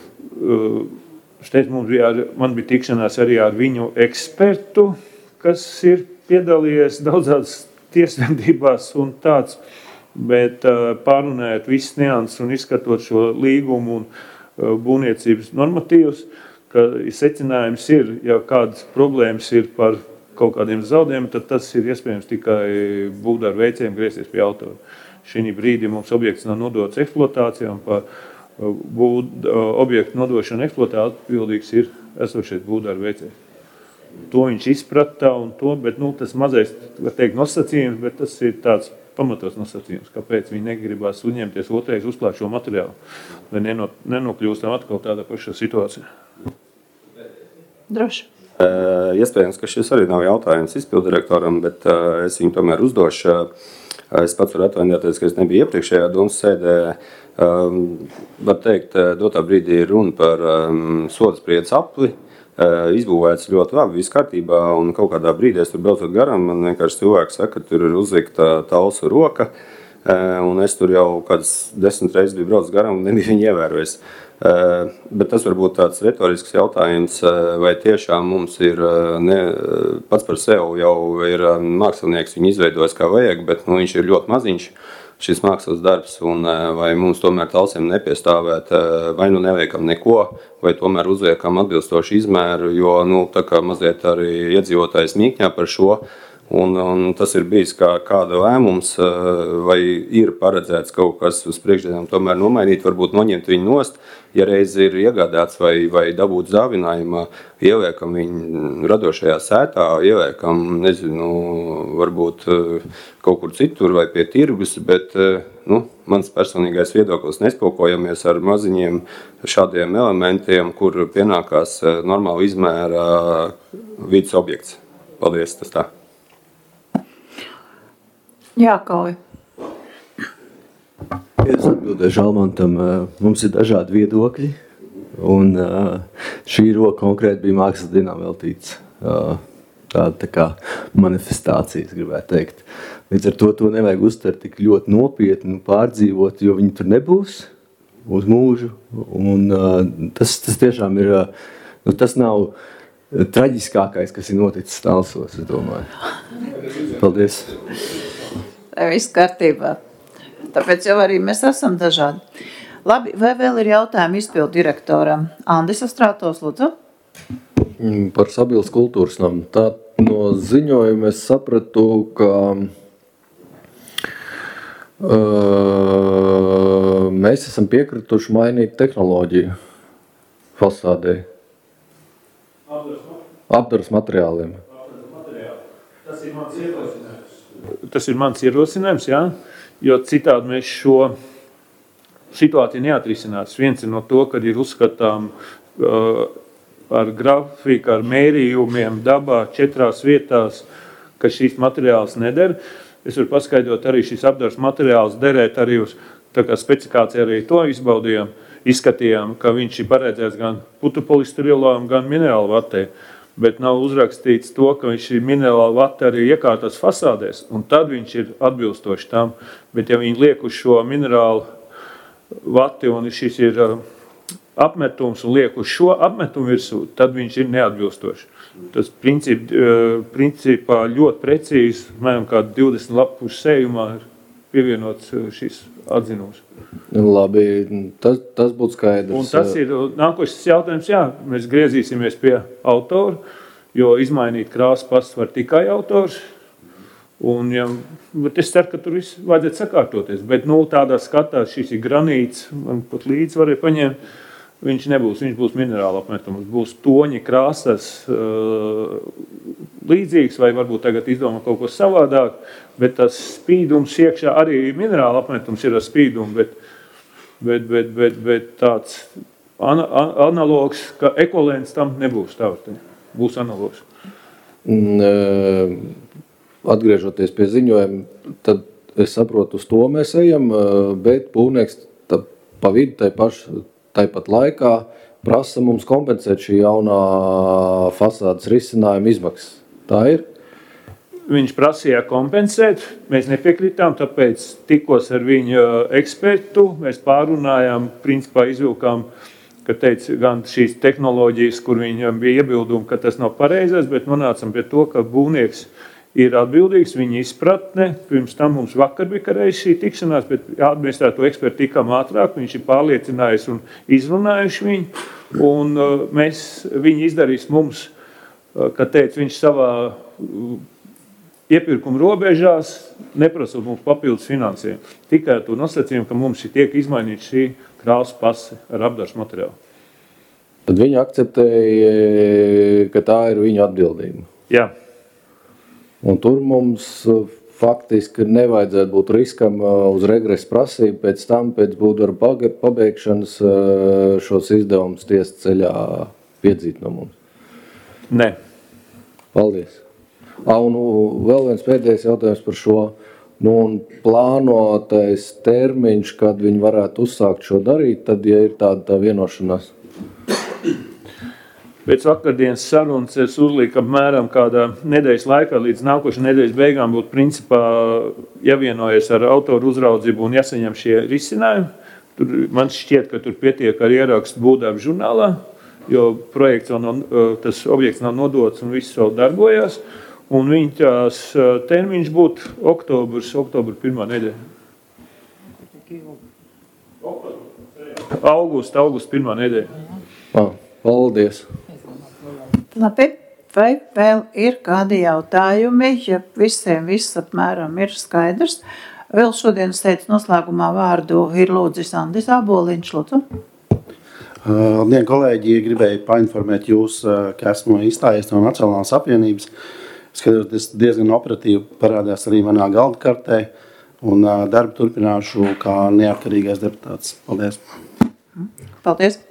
Šeit mums bija, man bija tikšanās arī ar viņu ekspertu, kas ir piedalījies daudzās tiesvedībās un tāds, bet pārunājot visas nianses un izskatot šo līgumu un būvniecības normatīvus, ka secinājums ir, ja kādas problēmas ir par kaut kādiem zaudējumiem, tad tas ir iespējams tikai būvdarba veicējiem griezties pie autora. Šī brīdī mums objekts nav nodots eksploatācijā un par būd, objektu nodošanu eksploatācijā atbildīgs ir esošais būvdarba veicējs. To viņš izprata un to, bet nu, tas mazais, var teikt, nosacījums, bet tas ir tāds pamatos nosacījums, kāpēc viņi negribās uzņemties otrais uzklāt šo materiālu, lai nenokļūstam atkal tādā pašā situācijā. Droši. Uh, iespējams, ka šis arī nav jautājums izpildirektoram, bet uh, es viņu tomēr uzdošu. Uh, es pats varu atvainoties, ka es nebiju iepriekšējā domas sēdē. Um, var teikt, dotā brīdī ir runa par um, sodspriedzi apli. Izbūvēts ļoti labi, viss kārtībā, un kaut kādā brīdī es tur braucot garām, man vienkārši cilvēks saka, ka tur ir uzlikta talsu roka, un es tur jau kādas desmit reizes biju braucis garām un nebiju viņu ievērojis. Bet tas varbūt tāds retorisks jautājums, vai tiešām mums ir, ne, pats par sevi jau ir mākslinieks, viņu izveidojis kā vajag, bet nu, viņš ir ļoti maziņš. Šis mākslas darbs, un vai mums tomēr talsiem nepiestāvēt, vai nu neliekam neko, vai tomēr uzliekam atbilstoši izmēru, jo nu, tā kā mazliet arī iedzīvotājs mīkņā par šo, un, un tas ir bijis kā kāda lēmums, vai ir paredzēts kaut kas uz priekšdienām tomēr nomainīt, varbūt noņemt viņu nost, ja reiz ir iegādāts vai, vai dabūt dāvinājumā, ieliekam viņu radošajā sētā, ieliekam, nezinu, varbūt kaut kur citur vai pie tirgus, bet nu, mans personīgais viedoklis nespilkojamies ar maziņiem šādiem elementiem, kur pienākās normāla izmēra vidas objekts. Paldies, tas tā. Jā, Kauj. Es atbildēšu Almantam, mums ir dažādi viedokļi, un šī roka konkrēti bija mākslas dienām veltīts. Tāda tā kā manifestācijas, gribētu teikt. Līdz ar to to nevajag uztvert tik ļoti nopietni un pārdzīvot, jo viņi tur nebūs uz mūžu. Un tas, tas tiešām ir, nu, tas nav traģiskākais, kas ir noticis Talsos, es domāju. Paldies. Viss kārtībā. Tāpēc jau arī mēs esam dažādi. Labi, vai vēl ir jautājumi izpildu direktoram? Andis Astrātos, lūdzu. Par Sabilas kultūras namu. Tā no ziņojuma es sapratu, ka uh, mēs esam piekrituši mainīt tehnoloģiju fasādē. Apdaras materiāliem. Tas ir mans ierosinājums. Tas ir mans ierosinājums, jā. Jo citādi mēs šo situācija neatrisināts. Viens ir no to, kad ir uzskatām uh, ar grafiku, ar mērījumiem dabā četrās vietās, ka šīs materiāls neder. Es varu paskaidrot arī šis apdars materiāls derēt arī uz tā kā specifikācija arī to izbaudījām, izskatījām, ka viņš ir paredzēts gan putupolistirilām, gan minerālu vatē. Bet nav uzrakstīts to, ka viņš ir minerāla vata arī iekārtas fasādēs, un tad viņš ir atbilstoši tam. Bet ja viņi liek uz šo minerālu vati, un šis ir apmetums, un liek uz šo apmetumu virsū, tad viņš ir neatbilstoši. Tas princip, principā ļoti precīzi, mēram kā divdesmit lapušu sējumā ir pievienots šis atzinums. Labi, tas, tas būtu skaidrs. Un tas ir nākošais jautājums, jā, mēs griezīsimies pie autora, jo izmainīt krāsu pastu var tikai autors. Un, ja, bet es ceru, ka tur viss vajadzētu sakārtoties. Bet nu, tādā skatā šis ir granīts, man pat līdz varēja paņemt, viņš nebūs, viņš būs minerāla apmetums, būs toņi krāsas uh, līdzīgs, vai varbūt tagad izdomā kaut ko savādāk, bet tas spīdums iekšā arī minerāla apmetums ir ar spīdumu, bet, bet, bet, bet, bet tāds ana, analogs, ka ekvivalents tam nebūs, tā var teikt, būs analogs. Atgriežoties pie ziņojuma, tad es saprotu, uz to mēs ejam, bet būvnieks pa vidu tai paši Tāpat laikā prasa mums kompensēt šī jaunā fasādes risinājuma izmaksas. Tā ir? Viņš prasīja kompensēt, mēs nepiekritām, tāpēc tikos ar viņu ekspertu, mēs pārunājām, principā izvilkām, ka teica gan šīs tehnoloģijas, kur viņam bija iebildumi, ka tas nav pareizais, bet nonācam pie to, ka būvnieks ir atbildīgs, viņa izpratne. Pirms tam mums vakar bija reiz šī tikšanās, bet administrēto ekspertu tikām ātrāk, viņš ir pārliecinājis un izrunājuši viņu. Un uh, mēs, viņi izdarīs mums, uh, ka teica, viņš savā uh, iepirkuma robežās neprasot mums papildus finansējumu. Tikai to nosacījumu, ka mums ir tiek izmainīt šī krāsu pase ar apdars materiālu. Tad viņi akceptēja, ka tā ir viņa atbildība. Jā. Un tur mums faktiski nevajadzētu būt riskam uz regresu prasību, pēc tam, pēc būdvaru pabeigšanas šos izdevumus tiesas ceļā piedzīt no mums. Nē. Paldies. Un vēl viens pēdējais jautājums par šo. Nu, un plānotais termiņš, kad viņi varētu uzsākt šo darīt, tad, ja ir tāda tā vienošanās. Pēc vakardienas sarunas es uzlīku apmēram kādā nedēļas laikā līdz nākošā nedēļas beigām būtu principā jāvienojas ar autoru uzraudzību un jāsaņem šie risinājumi. Tur, man šķiet, ka tur pietiek ar ierakstu būvdarbu žurnālā, jo projekts vēl nav, tas objekts nav nodots un viss vēl darbojās. Un viņa tās termiņš būtu oktobrs, oktobra pirmā nedēļa. Augusta, augusta pirmā nedēļa. Ah, paldies. Labi, vai vēl ir kādi jautājumi, ja visiem viss apmēram ir skaidrs? Vēl šodien es teicu noslēgumā vārdu ir lūdzis Andis Āboliņš, lūdzu. Labdien, kolēģi, gribēju painformēt jūs, ka esmu izstājies no Nacionālās apvienības. Skatoties diezgan operatīvi parādās arī manā galda kartē un darbu turpināšu kā neatkarīgais deputāts. Paldies. Paldies.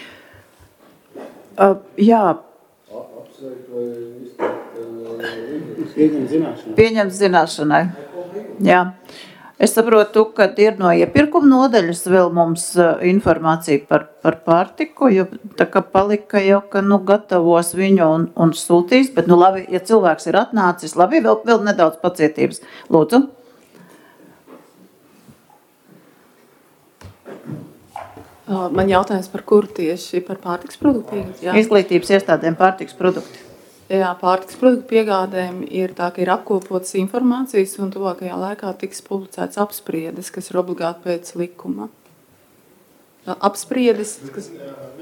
Uh, jā. Pieņemt zināšanai. Jā. Es saprotu, ka ir no iepirkuma nodaļas vēl mums informācija par, par pārtiku, jo tā kā palika jau, ka nu gatavos viņu un, un sūtīs, bet nu labi, ja cilvēks ir atnācis, labi, vēl, vēl nedaudz pacietības. Lūdzu. Man jautājums par kuru tieši par pārtiks produktu? Jā. Izglītības iestādēm pārtiks produkti. Jā, pārtiks produktu piegādēm ir tā, ka ir apkopotas informācijas un tuvākajā laikā tiks publicēts apspriedes, kas ir obligāti pēc likuma. Apspriedes, kas...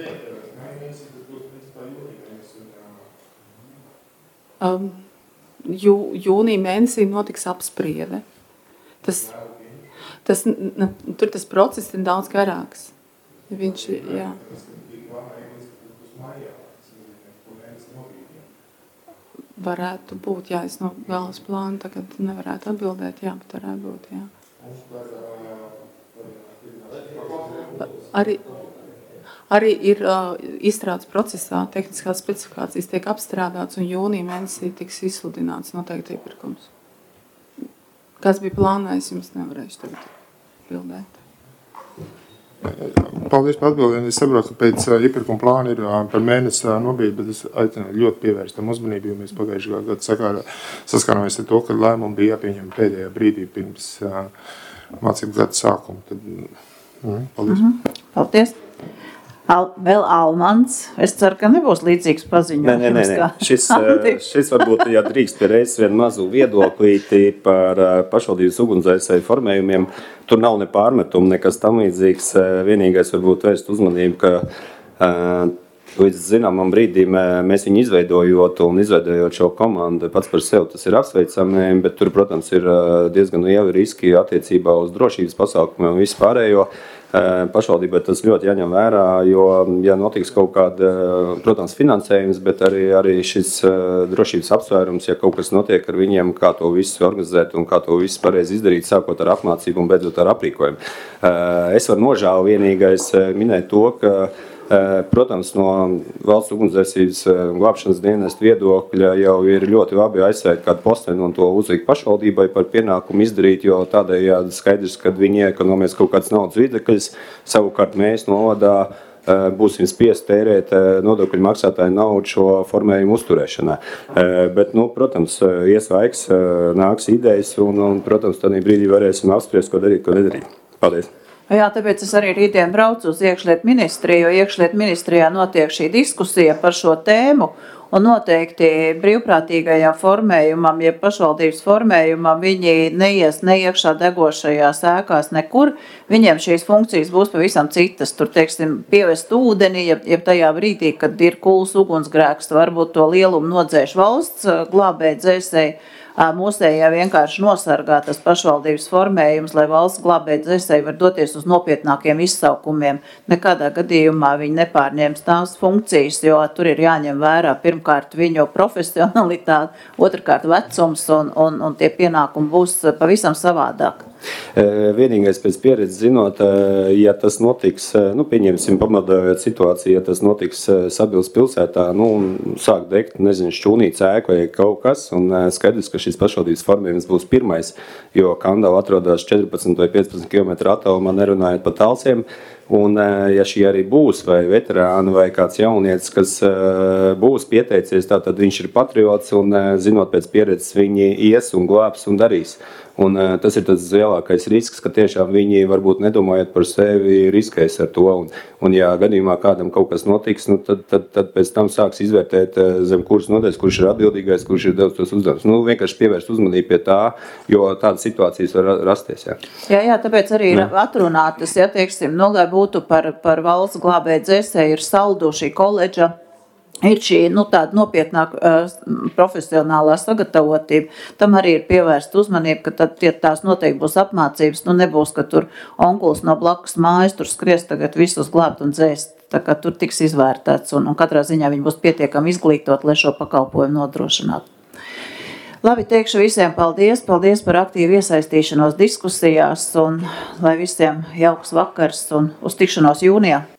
Um, jū, jūnija mēnesī notiks apspriede. Tas, tas, ne, tur tas process ir daudz garāks. Viņš, jā. Varētu būt, jā, es no galas plānu tagad nevarētu atbildēt, jā, bet varētu būt, jā. Arī, arī ir uh, izstrādes procesā, tehniskās specifikācijas tiek apstrādāts un jūnija mēnesī tiks izsludināts noteikti iepirkums. Kas bija plānājis, jums nevarēšu tagad bildēt. Paldies par atbildēm. Es saprotu, ka pēc uh, iepirkuma plāna ir uh, par mēnesi uh, nobīdi, bet es aicinu ļoti pievērst tam uzmanību, jo mēs pagājušajā gadā sakārā, saskārāmies ar to, ka lēmumi bija jāpieņem pēdējā brīdī pirms uh, mācību gada sākuma. Tad, mm, paldies. Mm-hmm. Paldies. Al, vēl Almans. Es ceru, ka nebūs līdzīgs paziņojums. Nē, nē, nē. Šis, šis varbūt, ja drīkst pie reizes vienu mazu viedoklīti par pašvaldības ugunsdzēsēju formējumiem. Tur nav ne pārmetumu, nekas tam līdzīgs. Vienīgais varbūt vērst uzmanību, ka līdz zināmam brīdim mēs viņu izveidojot un izveidojot šo komandu pats par sevi tas ir apsveicami, bet tur, protams, ir diezgan lieli riski attiecībā uz drošības pasākumiem un visu pārējo. Pašvaldībai tas ļoti jāņem vērā, jo, ja notiks kaut kāda, protams, finansējums, bet arī, arī šis drošības apsvērums, ja kaut kas notiek ar viņiem, kā to visu organizēt un kā to visu pareizi izdarīt, sākot ar apmācību un beidzot ar aprīkojumu. Es varu nožēlu vienīgais minēt to, ka protams, no valsts ugunsdzēsības glābšanas dienesta viedokļa jau ir ļoti labi aizsvērt kādu posteni un to uzlikt pašvaldībai par pienākumu izdarīt, jo tādējādi skaidrs, kad viņi iekonomēs kaut kāds naudas līdzekļus, savukārt mēs novadā būsim spiest tērēt nodokļu maksātāju naudu šo formējumu uzturēšanā. Bet, nu, protams, ies laiks, nāks idejas un, un protams, tādā brīdī varēsim apspriest, ko darīt, ko nedarīt. Paldies! Jā, tāpēc es arī rītdien braucu uz iekšlietu ministriju, jo iekšlietu ministrijā notiek šī diskusija par šo tēmu, un noteikti brīvprātīgajām formējumam, ja pašvaldības formējumam, viņi neies neiekšā degošajās ēkās nekur, viņiem šīs funkcijas būs pavisam citas. Tur, teiksim, pievest ūdeni, ja, ja tajā brīdī, kad ir kuls ugunsgrēks, varbūt to lielumu nodzēš valsts glābēji dzēsēji, mūsējā vienkārši nosargā tas pašvaldības formējums, lai valsts glābēt dzēsēji var doties uz nopietnākiem izsaukumiem. Nekādā gadījumā viņi nepārņems tās funkcijas, jo tur ir jāņem vērā pirmkārt viņu profesionalitāte, otrkārt vecums un, un, un tie pienākumi būs pavisam savādāk. Vienīgais pēc pieredzes zinot, ja tas notiks, nu, pieņemsim, pamatājot situāciju, ja tas notiks Sabils pilsētā, nu, sāk degt, nezinu, šķūnīts ēku vai kaut kas, un skaidrs, ka šis pašvaldības formējums būs pirmais, jo Kandava atrodas četrpadsmit vai piecpadsmit kilometru attālumā, nerunājot par Talsiem, un ja šī arī būs, vai veterāni, vai kāds jaunietis, kas būs pieteicies, tātad viņš ir patriots, un zinot pēc pieredzes, viņi ies un glābs un darīs. Un tas ir tas lielākais risks, ka tiešām viņi varbūt nedomājot par sevi riskēs ar to. Un, un ja gadījumā kādam kaut kas notiks, nu, tad, tad, tad pēc tam sāks izvērtēt zem kuras noteikts, kurš ir atbildīgais, kurš ir devis tos uzdevumus. Nu, vienkārši pievērst uzmanību pie tā, jo tādas situācijas var rasties. Jā, jā, jā tāpēc arī ir atrunātas, ja teiksim, nu, lai būtu par, par valsts glābēju dzēsēju, ir saldu šī koledža. Ir šī nu, tāda nopietnāka uh, profesionālā sagatavotība. Tam arī ir pievērsta uzmanība, ka tad tie, tās noteikti būs apmācības. Nu, nebūs, ka tur onkulis no blakus mājas tur skries tagad visus glābt un dzēst. Tā kā tur tiks izvērtēts un, un katrā ziņā viņi būs pietiekami izglītot, lai šo pakalpojumu nodrošinātu. Labi, teikšu visiem paldies. Paldies par aktīvu iesaistīšanos diskusijās un lai visiem jauks vakars un uz tikšanos jūnijā.